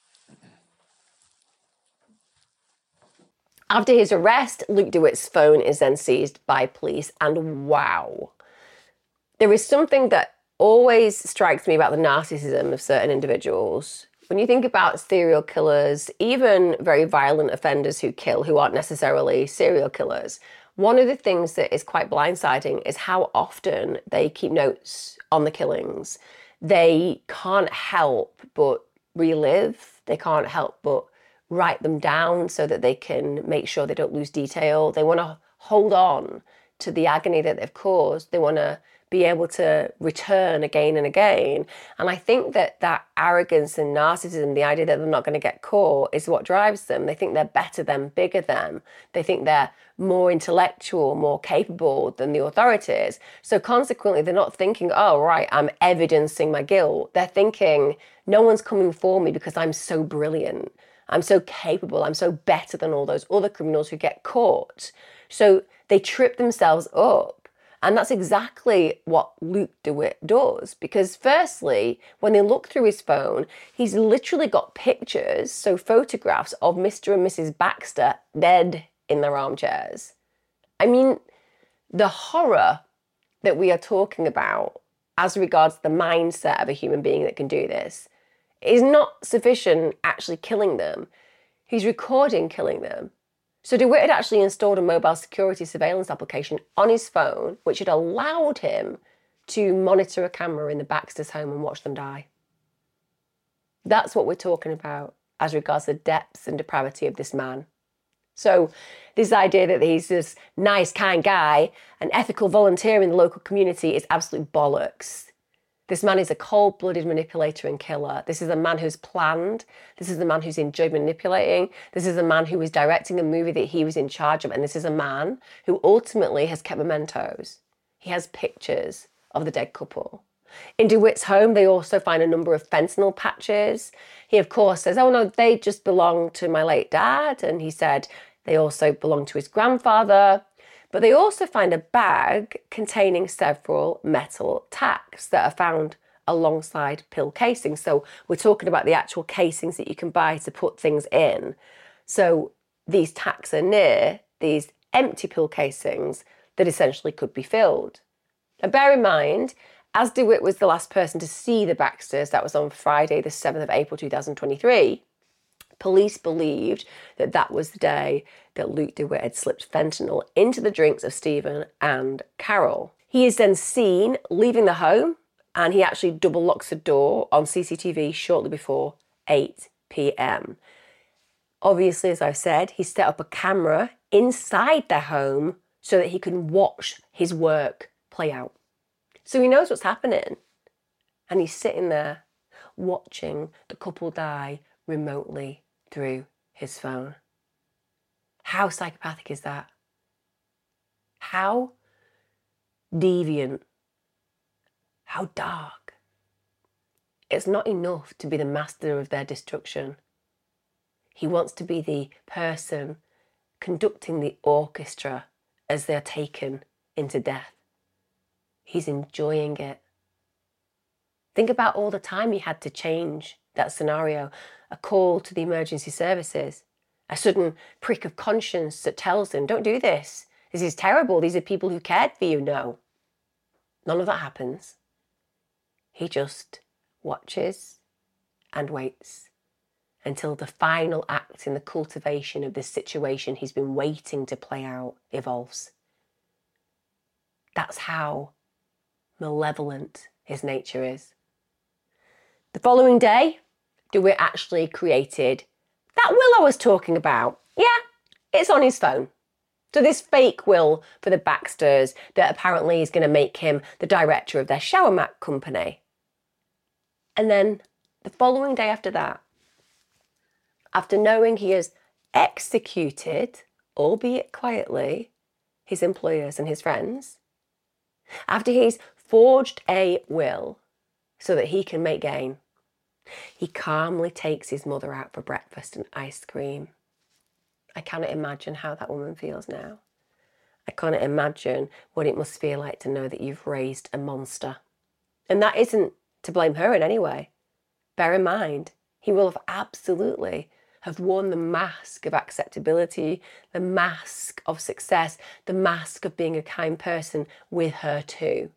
After his arrest, Luke DeWitt's phone is then seized by police, and wow. There is something that always strikes me about the narcissism of certain individuals. When you think about serial killers, even very violent offenders who kill, who aren't necessarily serial killers, one of the things that is quite blindsiding is how often they keep notes on the killings. They can't help but relive, they can't help but write them down so that they can make sure they don't lose detail. They want to hold on to the agony that they've caused. They want to be able to return again and again. And I think that that arrogance and narcissism, the idea that they're not going to get caught, is what drives them. They think they're better than, bigger than. They think they're more intellectual, more capable than the authorities. So consequently, they're not thinking, oh, right, I'm evidencing my guilt. They're thinking, no one's coming for me because I'm so brilliant. I'm so capable. I'm so better than all those other criminals who get caught. So they trip themselves up. And that's exactly what Luke DeWitt does. Because firstly, when they look through his phone, he's literally got pictures, so photographs of Mister and Missus Baxter dead in their armchairs. I mean, the horror that we are talking about as regards the mindset of a human being that can do this is not sufficient actually killing them. He's recording killing them. So DeWitt had actually installed a mobile security surveillance application on his phone, which had allowed him to monitor a camera in the Baxter's home and watch them die. That's what we're talking about as regards the depths and depravity of this man. So this idea that he's this nice, kind guy, an ethical volunteer in the local community is absolute bollocks. This man is a cold-blooded manipulator and killer. This is a man who's planned. This is a man who's enjoyed manipulating. This is a man who was directing a movie that he was in charge of. And this is a man who ultimately has kept mementos. He has pictures of the dead couple. In DeWitt's home, they also find a number of fentanyl patches. He, of course, says, oh, no, they just belong to my late dad. And he said they also belong to his grandfather. But they also find a bag containing several metal tacks that are found alongside pill casings. So we're talking about the actual casings that you can buy to put things in. So these tacks are near these empty pill casings that essentially could be filled. Now bear in mind, as DeWitt was the last person to see the Baxters, that was on Friday the seventh of April two thousand twenty-three, police believed that that was the day that Luke DeWitt had slipped fentanyl into the drinks of Stephen and Carol. He is then seen leaving the home, and he actually double locks the door on C C T V shortly before eight p.m. Obviously, as I've said, he set up a camera inside their home so that he can watch his work play out. So he knows what's happening, and he's sitting there watching the couple die remotely through his phone. How psychopathic is that? How deviant? How dark? It's not enough to be the master of their destruction. He wants to be the person conducting the orchestra as they're taken into death. He's enjoying it. Think about all the time he had to change that scenario. A call to the emergency services, a sudden prick of conscience that tells him, don't do this. This is terrible. These are people who cared for you. No, none of that happens. He just watches and waits until the final act in the cultivation of this situation he's been waiting to play out evolves. That's how malevolent his nature is. The following day, DeWitt actually created that will I was talking about. Yeah, it's on his phone. So this fake will for the Baxters that apparently is going to make him the director of their shower mat company. And then the following day after that, after knowing he has executed, albeit quietly, his employers and his friends, after he's forged a will so that he can make gain, he calmly takes his mother out for breakfast and ice cream. I cannot imagine how that woman feels now. I cannot imagine what it must feel like to know that you've raised a monster. And that isn't to blame her in any way. Bear in mind, he will have absolutely have worn the mask of acceptability, the mask of success, the mask of being a kind person with her too.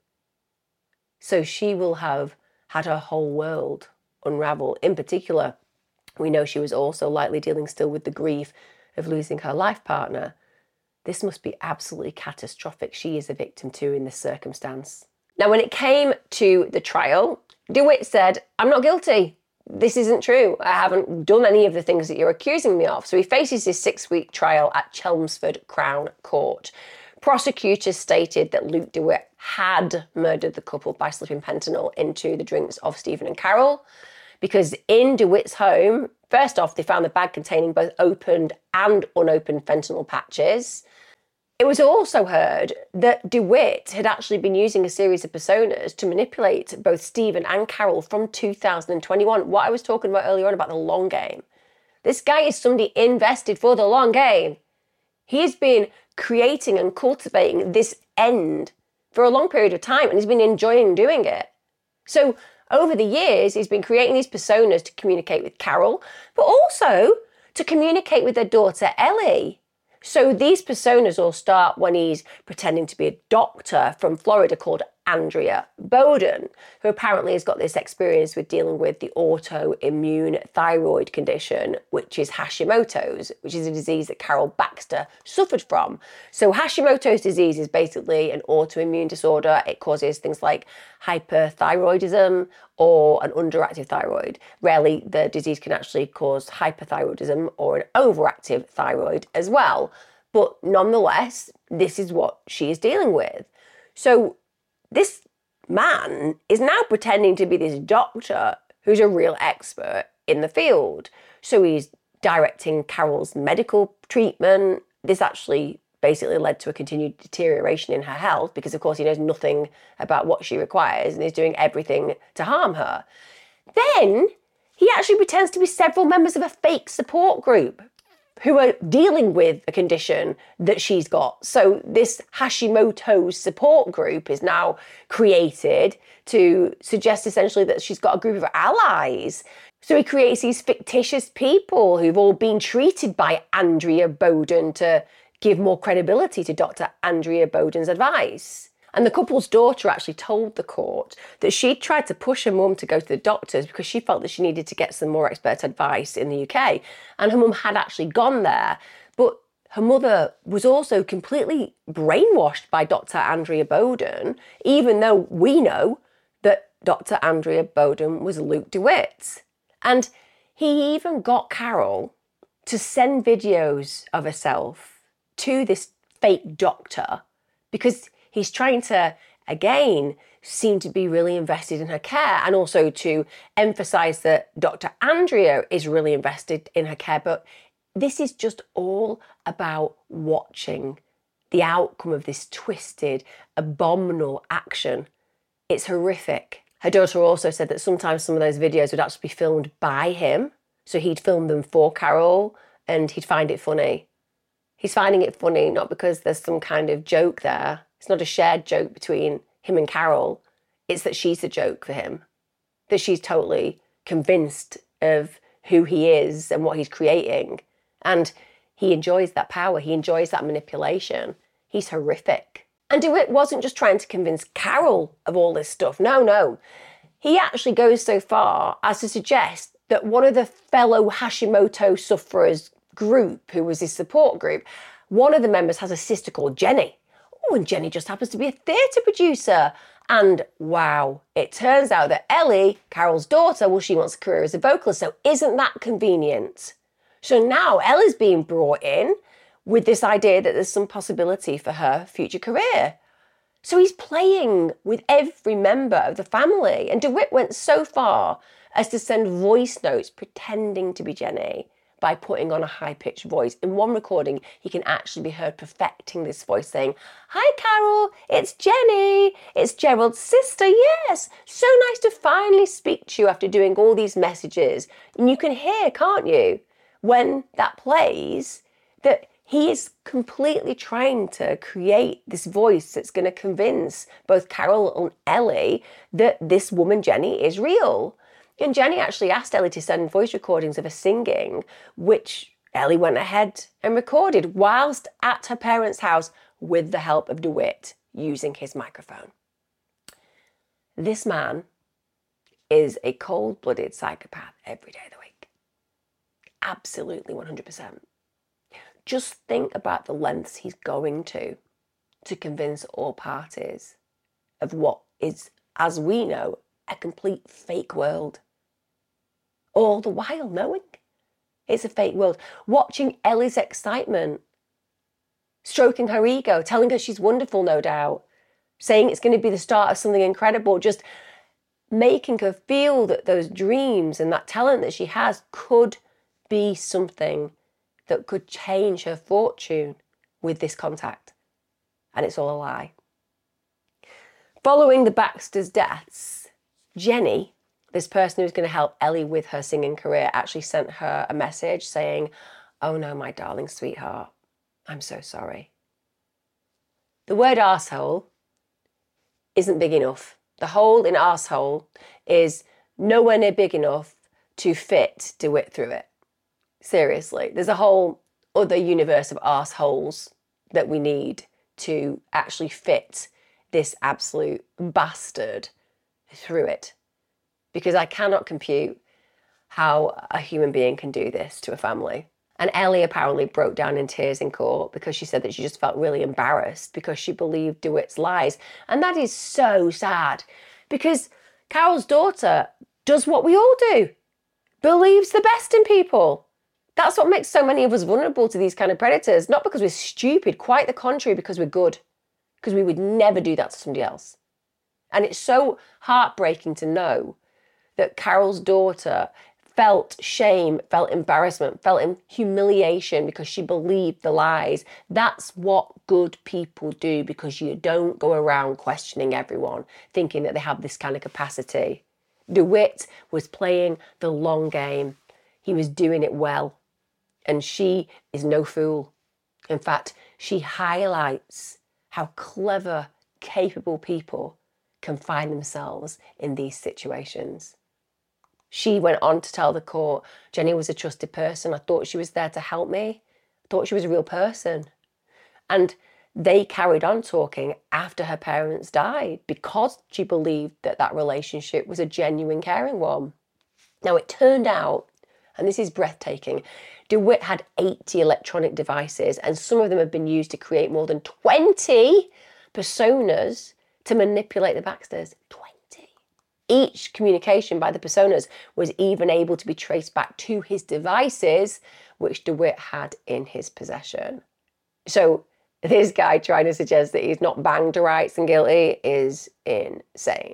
So she will have had her whole world unravel. In particular, we know she was also likely dealing still with the grief of losing her life partner. This must be absolutely catastrophic. She is a victim too in this circumstance. Now, when it came to the trial, DeWitt said, "I'm not guilty. This isn't true. I haven't done any of the things that you're accusing me of." So he faces his six-week trial at Chelmsford Crown Court. Prosecutors stated that Luke DeWitt had murdered the couple by slipping fentanyl into the drinks of Stephen and Carol, because in DeWitt's home, first off, they found the bag containing both opened and unopened fentanyl patches. It was also heard that DeWitt had actually been using a series of personas to manipulate both Stephen and Carol from two thousand twenty-one. What I was talking about earlier on about the long game. This guy is somebody invested for the long game. He's been creating and cultivating this end for a long period of time, and he's been enjoying doing it. So over the years, he's been creating these personas to communicate with Carol, but also to communicate with their daughter, Ellie. So these personas all start when he's pretending to be a doctor from Florida called Andrea Bowden, who apparently has got this experience with dealing with the autoimmune thyroid condition, which is Hashimoto's, which is a disease that Carol Baxter suffered from. So Hashimoto's disease is basically an autoimmune disorder. It causes things like hyperthyroidism or an underactive thyroid. Rarely the disease can actually cause hyperthyroidism or an overactive thyroid as well. But nonetheless, this is what she is dealing with. So this man is now pretending to be this doctor who's a real expert in the field. So he's directing Carol's medical treatment. This actually basically led to a continued deterioration in her health because, of course, he knows nothing about what she requires and is doing everything to harm her. Then he actually pretends to be several members of a fake support group who are dealing with a condition that she's got. So this Hashimoto's support group is now created to suggest essentially that she's got a group of allies. So he creates these fictitious people who've all been treated by Andrea Bowden to give more credibility to Doctor Andrea Bowden's advice. And the couple's daughter actually told the court that she'd tried to push her mum to go to the doctors because she felt that she needed to get some more expert advice in the U K. And her mum had actually gone there. But her mother was also completely brainwashed by Doctor Andrea Bowden, even though we know that Doctor Andrea Bowden was Luke DeWitt. And he even got Carol to send videos of herself to this fake doctor because he's trying to, again, seem to be really invested in her care and also to emphasize that Doctor Andrea is really invested in her care. But this is just all about watching the outcome of this twisted, abominable action. It's horrific. Her daughter also said that sometimes some of those videos would actually be filmed by him. So he'd film them for Carol and he'd find it funny. He's finding it funny not because there's some kind of joke there. It's not a shared joke between him and Carol. It's that she's the joke for him. That she's totally convinced of who he is and what he's creating. And he enjoys that power. He enjoys that manipulation. He's horrific. And DeWitt wasn't just trying to convince Carol of all this stuff. No, no. He actually goes so far as to suggest that one of the fellow Hashimoto sufferers group, who was his support group, one of the members has a sister called Jenny. Oh, and Jenny just happens to be a theatre producer. And wow, it turns out that Ellie, Carol's daughter, well, she wants a career as a vocalist. So isn't that convenient? So now Ellie's being brought in with this idea that there's some possibility for her future career. So he's playing with every member of the family. And DeWitt went so far as to send voice notes pretending to be Jenny by putting on a high-pitched voice. In one recording, he can actually be heard perfecting this voice, saying, "Hi, Carol, it's Jenny. It's Gerald's sister, yes. So nice to finally speak to you after doing all these messages." And you can hear, can't you, when that plays, that he is completely trying to create this voice that's going to convince both Carol and Ellie that this woman, Jenny, is real. And Jenny actually asked Ellie to send voice recordings of her singing, which Ellie went ahead and recorded whilst at her parents' house with the help of DeWitt using his microphone. This man is a cold-blooded psychopath every day of the week. Absolutely one hundred percent. Just think about the lengths he's going to to convince all parties of what is, as we know, a complete fake world. All the while knowing it's a fake world. Watching Ellie's excitement, stroking her ego, telling her she's wonderful, no doubt, saying it's going to be the start of something incredible, just making her feel that those dreams and that talent that she has could be something that could change her fortune with this contact. And it's all a lie. Following the Baxter's deaths, Jenny, this person who's going to help Ellie with her singing career, actually sent her a message saying, "Oh no, my darling sweetheart, I'm so sorry." The word arsehole isn't big enough. The hole in arsehole is nowhere near big enough to fit DeWitt through it. Seriously, there's a whole other universe of arseholes that we need to actually fit this absolute bastard through it. Because I cannot compute how a human being can do this to a family. And Ellie apparently broke down in tears in court because she said that she just felt really embarrassed because she believed DeWitt's lies. And that is so sad because Carol's daughter does what we all do, believes the best in people. That's what makes so many of us vulnerable to these kind of predators, not because we're stupid, quite the contrary, because we're good, because we would never do that to somebody else. And it's so heartbreaking to know that Carol's daughter felt shame, felt embarrassment, felt humiliation because she believed the lies. That's what good people do, because you don't go around questioning everyone, thinking that they have this kind of capacity. DeWitt was playing the long game. He was doing it well. And she is no fool. In fact, she highlights how clever, capable people can find themselves in these situations. She went on to tell the court, "Jenny was a trusted person. I thought she was there to help me. I thought she was a real person." And they carried on talking after her parents died because she believed that that relationship was a genuine, caring one. Now, it turned out, and this is breathtaking, DeWitt had eighty electronic devices, and some of them have been used to create more than twenty personas to manipulate the Baxters. twenty. Each communication by the personas was even able to be traced back to his devices, which DeWitt had in his possession. So this guy trying to suggest that he's not banged to rights and guilty is insane.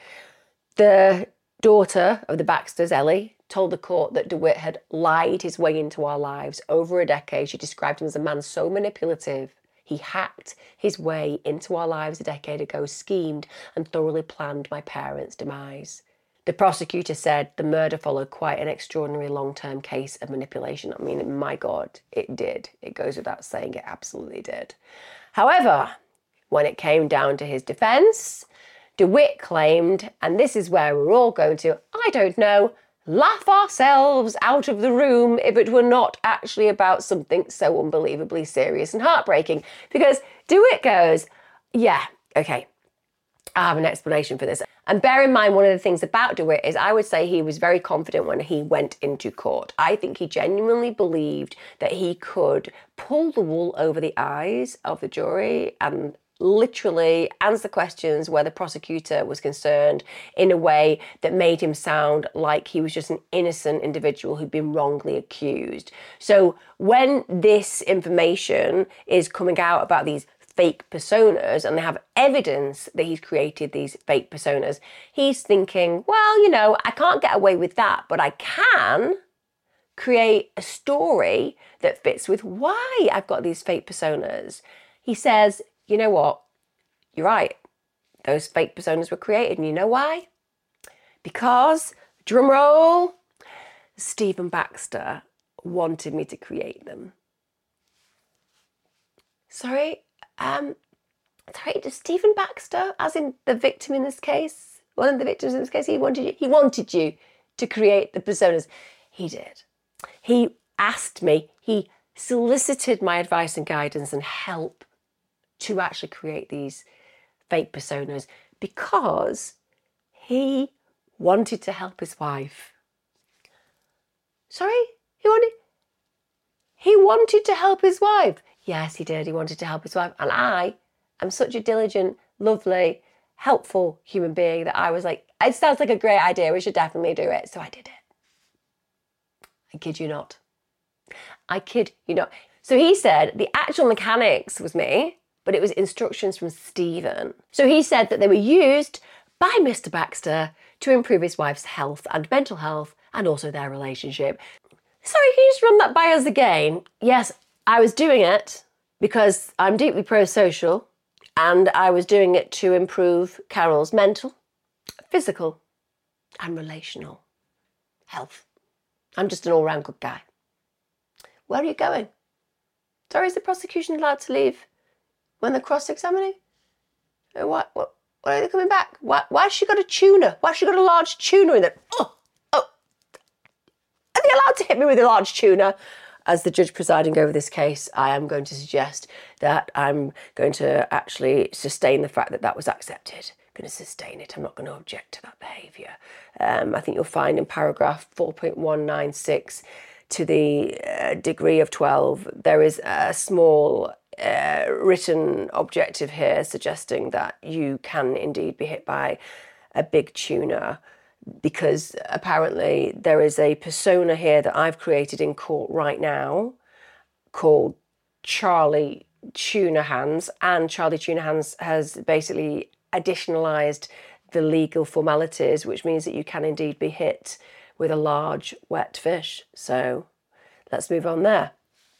The daughter of the Baxters, Ellie, told the court that DeWitt had lied his way into our lives over a decade. She described him as a man so manipulative. He hacked his way into our lives a decade ago, schemed and thoroughly planned my parents' demise. The prosecutor said the murder followed quite an extraordinary long-term case of manipulation. I mean, my God, it did. It goes without saying, it absolutely did. However, when it came down to his defence, DeWitt claimed, and this is where we're all going to, I don't know, laugh ourselves out of the room if it were not actually about something so unbelievably serious and heartbreaking. Because DeWitt goes, yeah, okay, I have an explanation for this. And bear in mind, one of the things about DeWitt is I would say he was very confident when he went into court. I think he genuinely believed that he could pull the wool over the eyes of the jury and literally answer questions where the prosecutor was concerned in a way that made him sound like he was just an innocent individual who'd been wrongly accused. So when this information is coming out about these fake personas and they have evidence that he's created these fake personas, he's thinking, well, you know, I can't get away with that, but I can create a story that fits with why I've got these fake personas. He says, you know what? You're right. Those fake personas were created. And you know why? Because, drum roll, Stephen Baxter wanted me to create them. Sorry? Um, sorry, does Stephen Baxter, as in the victim in this case, one of the victims in this case, he wanted you, he wanted you to create the personas. He did. He asked me, he solicited my advice and guidance and help to actually create these fake personas because he wanted to help his wife. Sorry? He wanted He wanted to help his wife. Yes, he did. He wanted to help his wife. And I am such a diligent, lovely, helpful human being that I was like, it sounds like a great idea. We should definitely do it. So I did it. I kid you not. I kid you not. So he said the actual mechanics was me, but it was instructions from Stephen. So he said that they were used by Mister Baxter to improve his wife's health and mental health and also their relationship. Sorry, can you just run that by us again? Yes, I was doing it because I'm deeply pro-social and I was doing it to improve Carol's mental, physical and relational health. I'm just an all-round good guy. Where are you going? Sorry, is the prosecution allowed to leave when they're cross-examining? What, what, why are they coming back? Why, why has she got a tuna? Why has she got a large tuna in there? Oh, oh. Are they allowed to hit me with a large tuna? As the judge presiding over this case, I am going to suggest that I'm going to actually sustain the fact that that was accepted. I'm going to sustain it. I'm not going to object to that behaviour. Um, I think you'll find in paragraph four point one nine six to the uh, degree of twelve, there is a small uh, written objective here suggesting that you can indeed be hit by a big tuna, because apparently there is a persona here that I've created in court right now called Charlie Tuna Hands, and Charlie Tuna Hands has basically additionalised the legal formalities, which means that you can indeed be hit with a large wet fish. So let's move on there.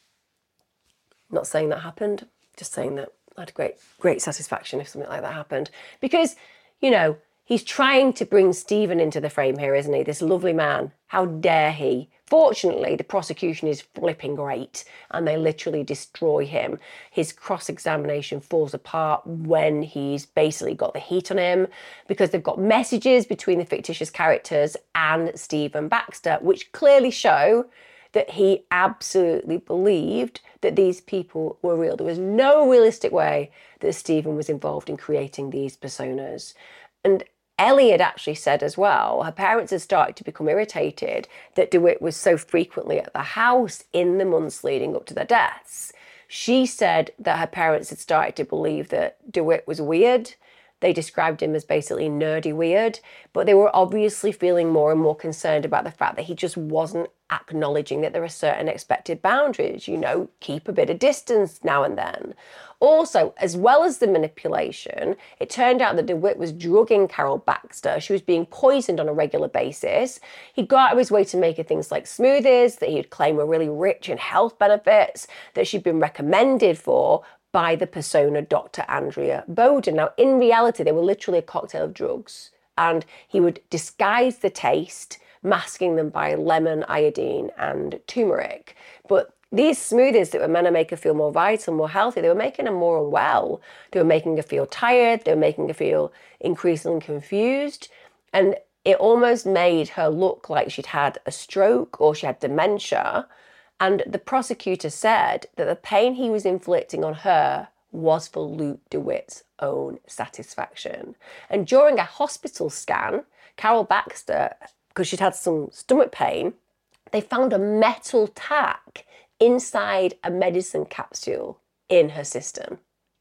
Not saying that happened, just saying that I had great, great satisfaction if something like that happened. Because, you know, he's trying to bring Stephen into the frame here, isn't he? This lovely man. How dare he? Fortunately, the prosecution is flipping great and they literally destroy him. His cross-examination falls apart when he's basically got the heat on him because they've got messages between the fictitious characters and Stephen Baxter, which clearly show that he absolutely believed that these people were real. There was no realistic way that Stephen was involved in creating these personas. And Ellie had actually said as well, her parents had started to become irritated that DeWitt was so frequently at the house in the months leading up to their deaths. She said that her parents had started to believe that DeWitt was weird. They described him as basically nerdy weird, but they were obviously feeling more and more concerned about the fact that he just wasn't acknowledging that there are certain expected boundaries, you know, keep a bit of distance now and then. Also, as well as the manipulation, it turned out that DeWitt was drugging Carol Baxter. She was being poisoned on a regular basis. He'd go out of his way to make her things like smoothies that he'd claim were really rich in health benefits that she'd been recommended for by the persona Doctor Andrea Bowden. Now, in reality, they were literally a cocktail of drugs, and he would disguise the taste, masking them by lemon, iodine, and turmeric. But these smoothies that were meant to make her feel more vital, more healthy, they were making her more unwell. They were making her feel tired. They were making her feel increasingly confused. And it almost made her look like she'd had a stroke or she had dementia. And the prosecutor said that the pain he was inflicting on her was for Luke DeWitt's own satisfaction. And during a hospital scan, Carol Baxter, because she'd had some stomach pain, they found a metal tack inside a medicine capsule in her system.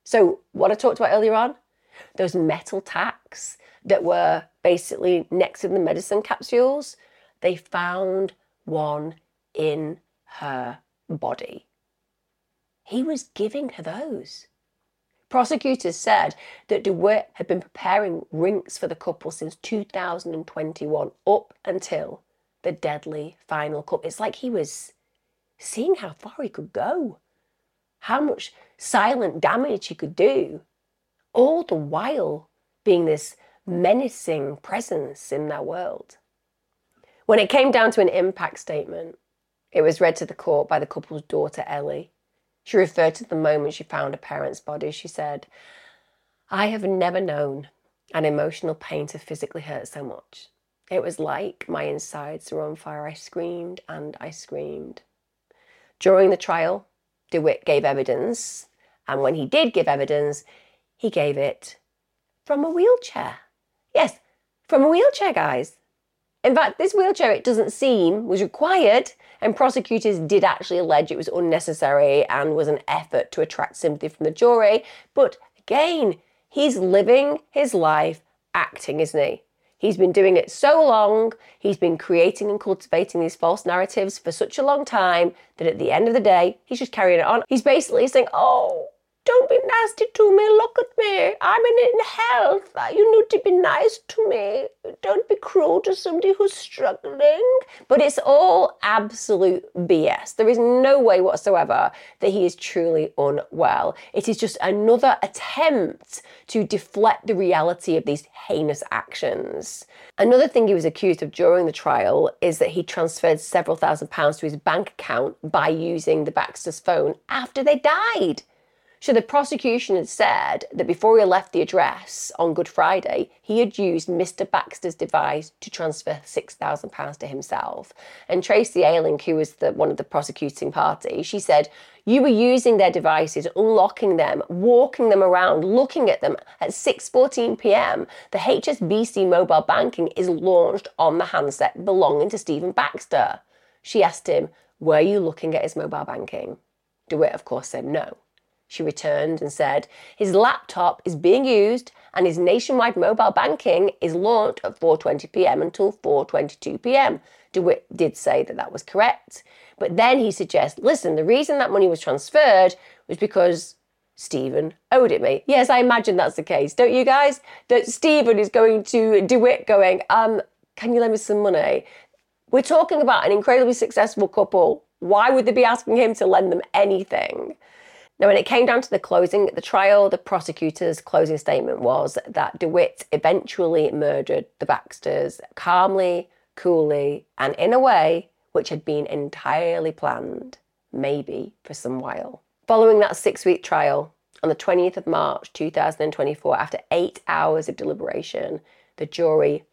So what I talked about earlier on, those metal tacks that were basically next to the medicine capsules, they found one in her body. He was giving her those. Prosecutors said that DeWitt had been preparing rinks for the couple since two thousand twenty-one, up until the deadly final cup. It's like he was seeing how far he could go, how much silent damage he could do, all the while being this menacing presence in their world. When it came down to an impact statement, it was read to the court by the couple's daughter, Ellie. She referred to the moment she found her parents' body. She said, "I have never known an emotional pain to physically hurt so much. It was like my insides were on fire. I screamed and I screamed." During the trial, DeWitt gave evidence, and when he did give evidence, he gave it from a wheelchair. Yes, from a wheelchair, guys. In fact, this wheelchair, it doesn't seem, was required, and prosecutors did actually allege it was unnecessary and was an effort to attract sympathy from the jury. But again, he's living his life acting, isn't he? He's been doing it so long, he's been creating and cultivating these false narratives for such a long time that at the end of the day, he's just carrying it on. He's basically saying, "Oh, don't be nasty to me, look at me, I'm in health, you need to be nice to me, don't be cruel to somebody who's struggling." But it's all absolute B S. There is no way whatsoever that he is truly unwell. It is just another attempt to deflect the reality of these heinous actions. Another thing he was accused of during the trial is that he transferred several thousand pounds to his bank account by using the Baxter's phone after they died. So the prosecution had said that before he left the address on Good Friday, he had used Mister Baxter's device to transfer six thousand pounds to himself. And Tracy Ayling, who was the, one of the prosecuting party, she said, "You were using their devices, unlocking them, walking them around, looking at them at six fourteen p.m. The H S B C mobile banking is launched on the handset belonging to Stephen Baxter." She asked him, "Were you looking at his mobile banking?" DeWitt, of course, said no. She returned and said, "His laptop is being used and his nationwide mobile banking is launched at four twenty p.m. until four twenty-two p.m. DeWitt did say that that was correct. But then he suggests, listen, the reason that money was transferred was because Stephen owed it me. Yes, I imagine that's the case, don't you guys? That Stephen is going to DeWitt going, um, "Can you lend me some money?" We're talking about an incredibly successful couple. Why would they be asking him to lend them anything? Now, when it came down to the closing at the trial, the prosecutor's closing statement was that DeWitt eventually murdered the Baxters calmly, coolly, and in a way which had been entirely planned, maybe for some while. Following that six-week trial, on the twentieth of March two thousand twenty-four, after eight hours of deliberation, the jury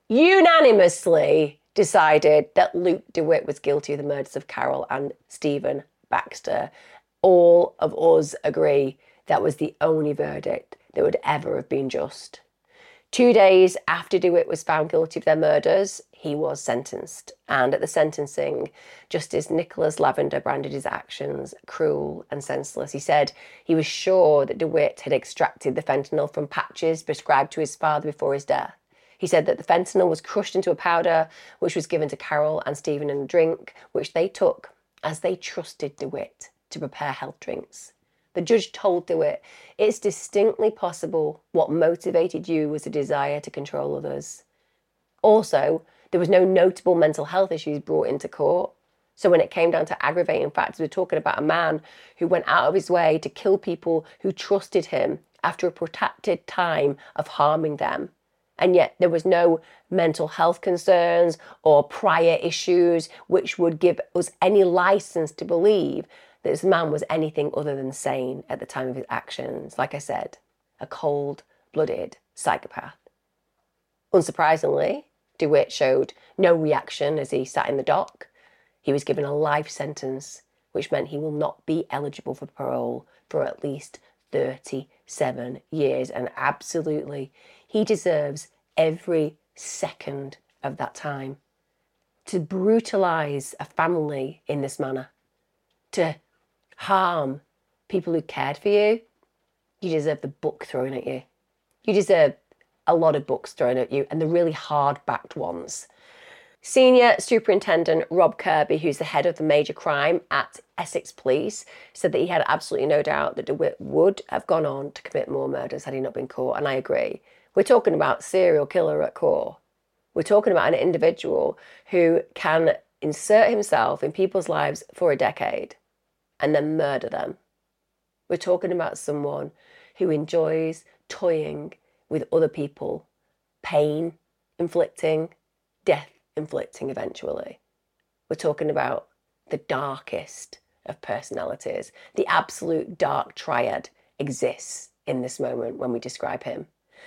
unanimously decided that Luke DeWitt was guilty of the murders of Carol and Stephen Baxter. All of us agree that was the only verdict that would ever have been just. Two days after DeWitt was found guilty of their murders, he was sentenced. And at the sentencing, Justice Nicholas Lavender branded his actions cruel and senseless. He said he was sure that DeWitt had extracted the fentanyl from patches prescribed to his father before his death. He said that the fentanyl was crushed into a powder, which was given to Carol and Stephen in a drink, which they took as they trusted DeWitt to prepare health drinks. The judge told DeWitt, "It's distinctly possible what motivated you was a desire to control others." Also, there was no notable mental health issues brought into court. So when it came down to aggravating factors, we're talking about a man who went out of his way to kill people who trusted him after a protracted time of harming them. And yet there was no mental health concerns or prior issues which would give us any license to believe that this man was anything other than sane at the time of his actions. Like I said, a cold-blooded psychopath. Unsurprisingly, DeWitt showed no reaction as he sat in the dock. He was given a life sentence, which meant he will not be eligible for parole for at least thirty-seven years. And absolutely, he deserves every second of that time. To brutalise a family in this manner, to harm people who cared for you, you deserve the book thrown at you. You deserve a lot of books thrown at you, and the really hard-backed ones. Senior Superintendent Rob Kirby, who's the head of the major crime at Essex Police, said that he had absolutely no doubt that DeWitt would have gone on to commit more murders had he not been caught, and I agree. We're talking about serial killer at core. We're talking about an individual who can insert himself in people's lives for a decade and then murder them. We're talking about someone who enjoys toying with other people, pain inflicting, death inflicting eventually. We're talking about the darkest of personalities. The absolute dark triad exists in this moment when we describe him.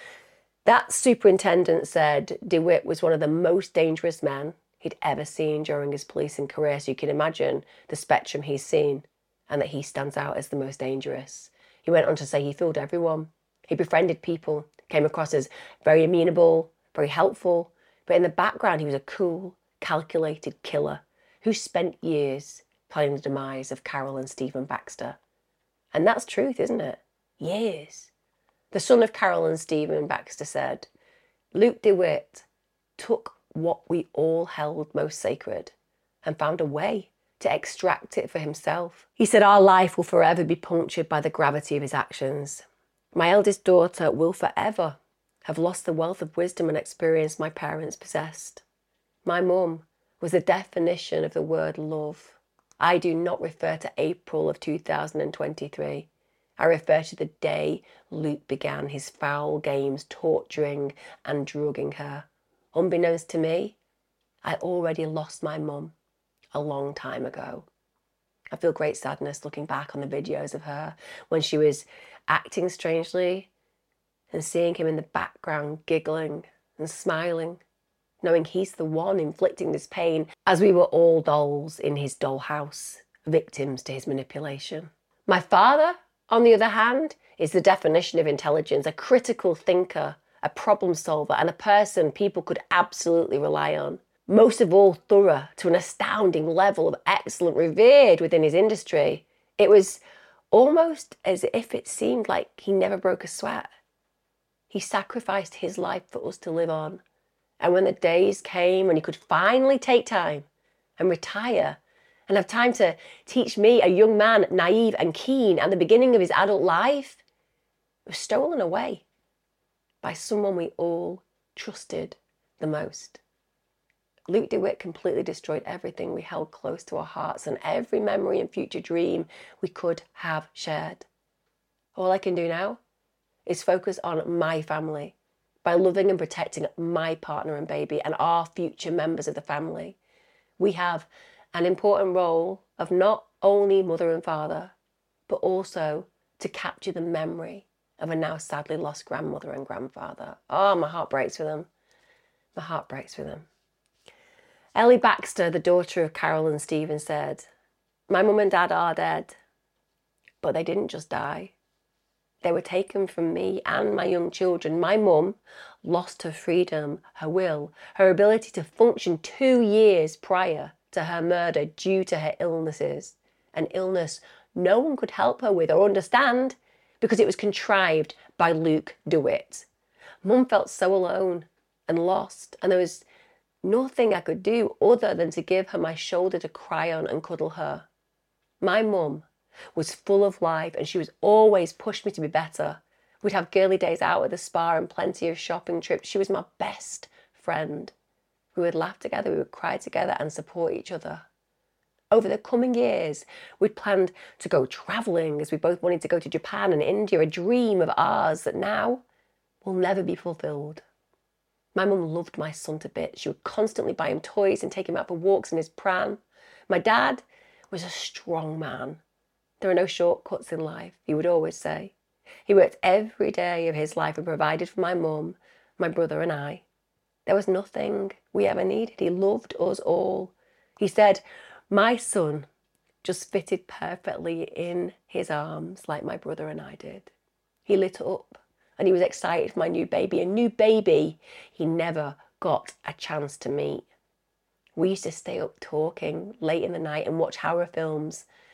That superintendent said DeWitt was one of the most dangerous men he'd ever seen during his policing career, so you can imagine the spectrum he's seen and that he stands out as the most dangerous. He went on to say he fooled everyone. He befriended people, came across as very amenable, very helpful, but in the background he was a cool, calculated killer who spent years planning the demise of Carol and Stephen Baxter. And that's truth, isn't it? Years. The son of Carol and Stephen Baxter said, Luke DeWitt took what we all held most sacred and found a way to extract it for himself. He said, our life will forever be punctured by the gravity of his actions. My eldest daughter will forever have lost the wealth of wisdom and experience my parents possessed. My mum was the definition of the word love. I do not refer to April of two thousand twenty-three. I refer to the day Luke began his foul games, torturing and drugging her. Unbeknownst to me, I already lost my mum a long time ago. I feel great sadness looking back on the videos of her when she was acting strangely and seeing him in the background giggling and smiling, knowing he's the one inflicting this pain, as we were all dolls in his dollhouse, victims to his manipulation. My father, on the other hand, is the definition of intelligence, a critical thinker, a problem solver, and a person people could absolutely rely on. Most of all, thorough to an astounding level of excellent, revered within his industry. It was almost as if it seemed like he never broke a sweat. He sacrificed his life for us to live on. And when the days came when he could finally take time and retire and have time to teach me, a young man, naive and keen, at the beginning of his adult life, it was stolen away by someone we all trusted the most. Luke DeWitt completely destroyed everything we held close to our hearts and every memory and future dream we could have shared. All I can do now is focus on my family by loving and protecting my partner and baby and our future members of the family. We have an important role of not only mother and father, but also to capture the memory of a now sadly lost grandmother and grandfather. Oh, my heart breaks for them. My heart breaks for them. Ellie Baxter, the daughter of Carol and Stephen, said, my mum and dad are dead, but they didn't just die. They were taken from me and my young children. My mum lost her freedom, her will, her ability to function two years prior to her murder due to her illnesses. An illness no one could help her with or understand because it was contrived by Luke DeWitt. Mum felt so alone and lost, and there was nothing I could do other than to give her my shoulder to cry on and cuddle her. My mum was full of life and she was always pushed me to be better. We'd have girly days out at the spa and plenty of shopping trips. She was my best friend. We would laugh together, we would cry together and support each other. Over the coming years, we'd planned to go travelling as we both wanted to go to Japan and India, a dream of ours that now will never be fulfilled. My mum loved my son to bits. She would constantly buy him toys and take him out for walks in his pram. My dad was a strong man. There are no shortcuts in life, he would always say. He worked every day of his life and provided for my mum, my brother and I. There was nothing we ever needed. He loved us all. He said, my son just fitted perfectly in his arms like my brother and I did. He lit up and he was excited for my new baby, a new baby he never got a chance to meet. We used to stay up talking late in the night and watch horror films,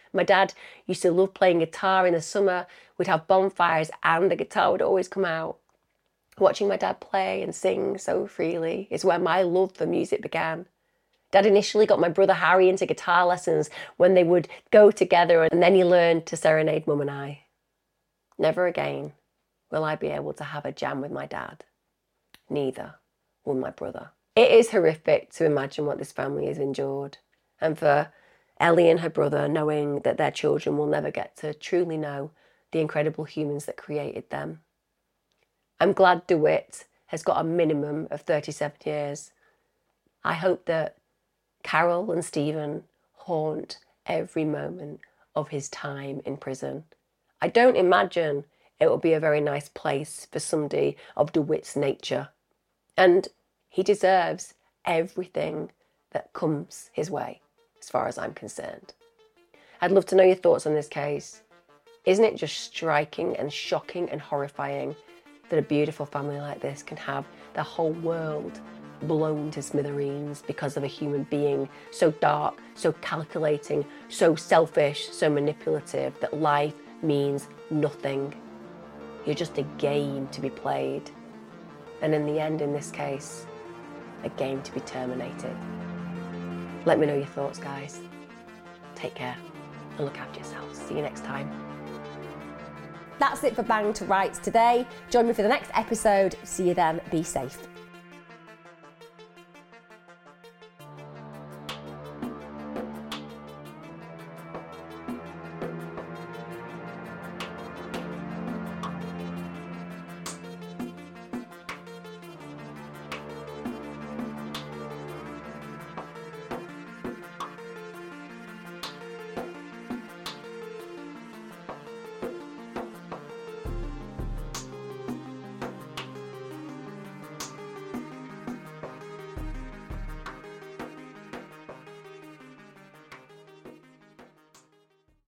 My dad used to love playing guitar in the summer. We'd have bonfires and the guitar would always come out. Watching my dad play and sing so freely is where my love for music began. Dad initially got my brother Harry into guitar lessons when they would go together, and then he learned to serenade Mum and I. Never again will I be able to have a jam with my dad. Neither will my brother. It is horrific to imagine what this family has endured, and for Ellie and her brother knowing that their children will never get to truly know the incredible humans that created them. I'm glad DeWitt has got a minimum of thirty-seven years. I hope that Carol and Stephen haunt every moment of his time in prison. I don't imagine it will be a very nice place for somebody of DeWitt's nature. And he deserves everything that comes his way, as far as I'm concerned. I'd love to know your thoughts on this case. Isn't it just striking and shocking and horrifying that a beautiful family like this can have their whole world blown to smithereens because of a human being so dark, so calculating, so selfish, so manipulative that life means nothing? You're just a game to be played. And in the end, in this case, a game to be terminated. Let me know your thoughts, guys. Take care and look after yourselves. See you next time. That's it for Bang to Rights today. Join me for the next episode. See you then. Be safe.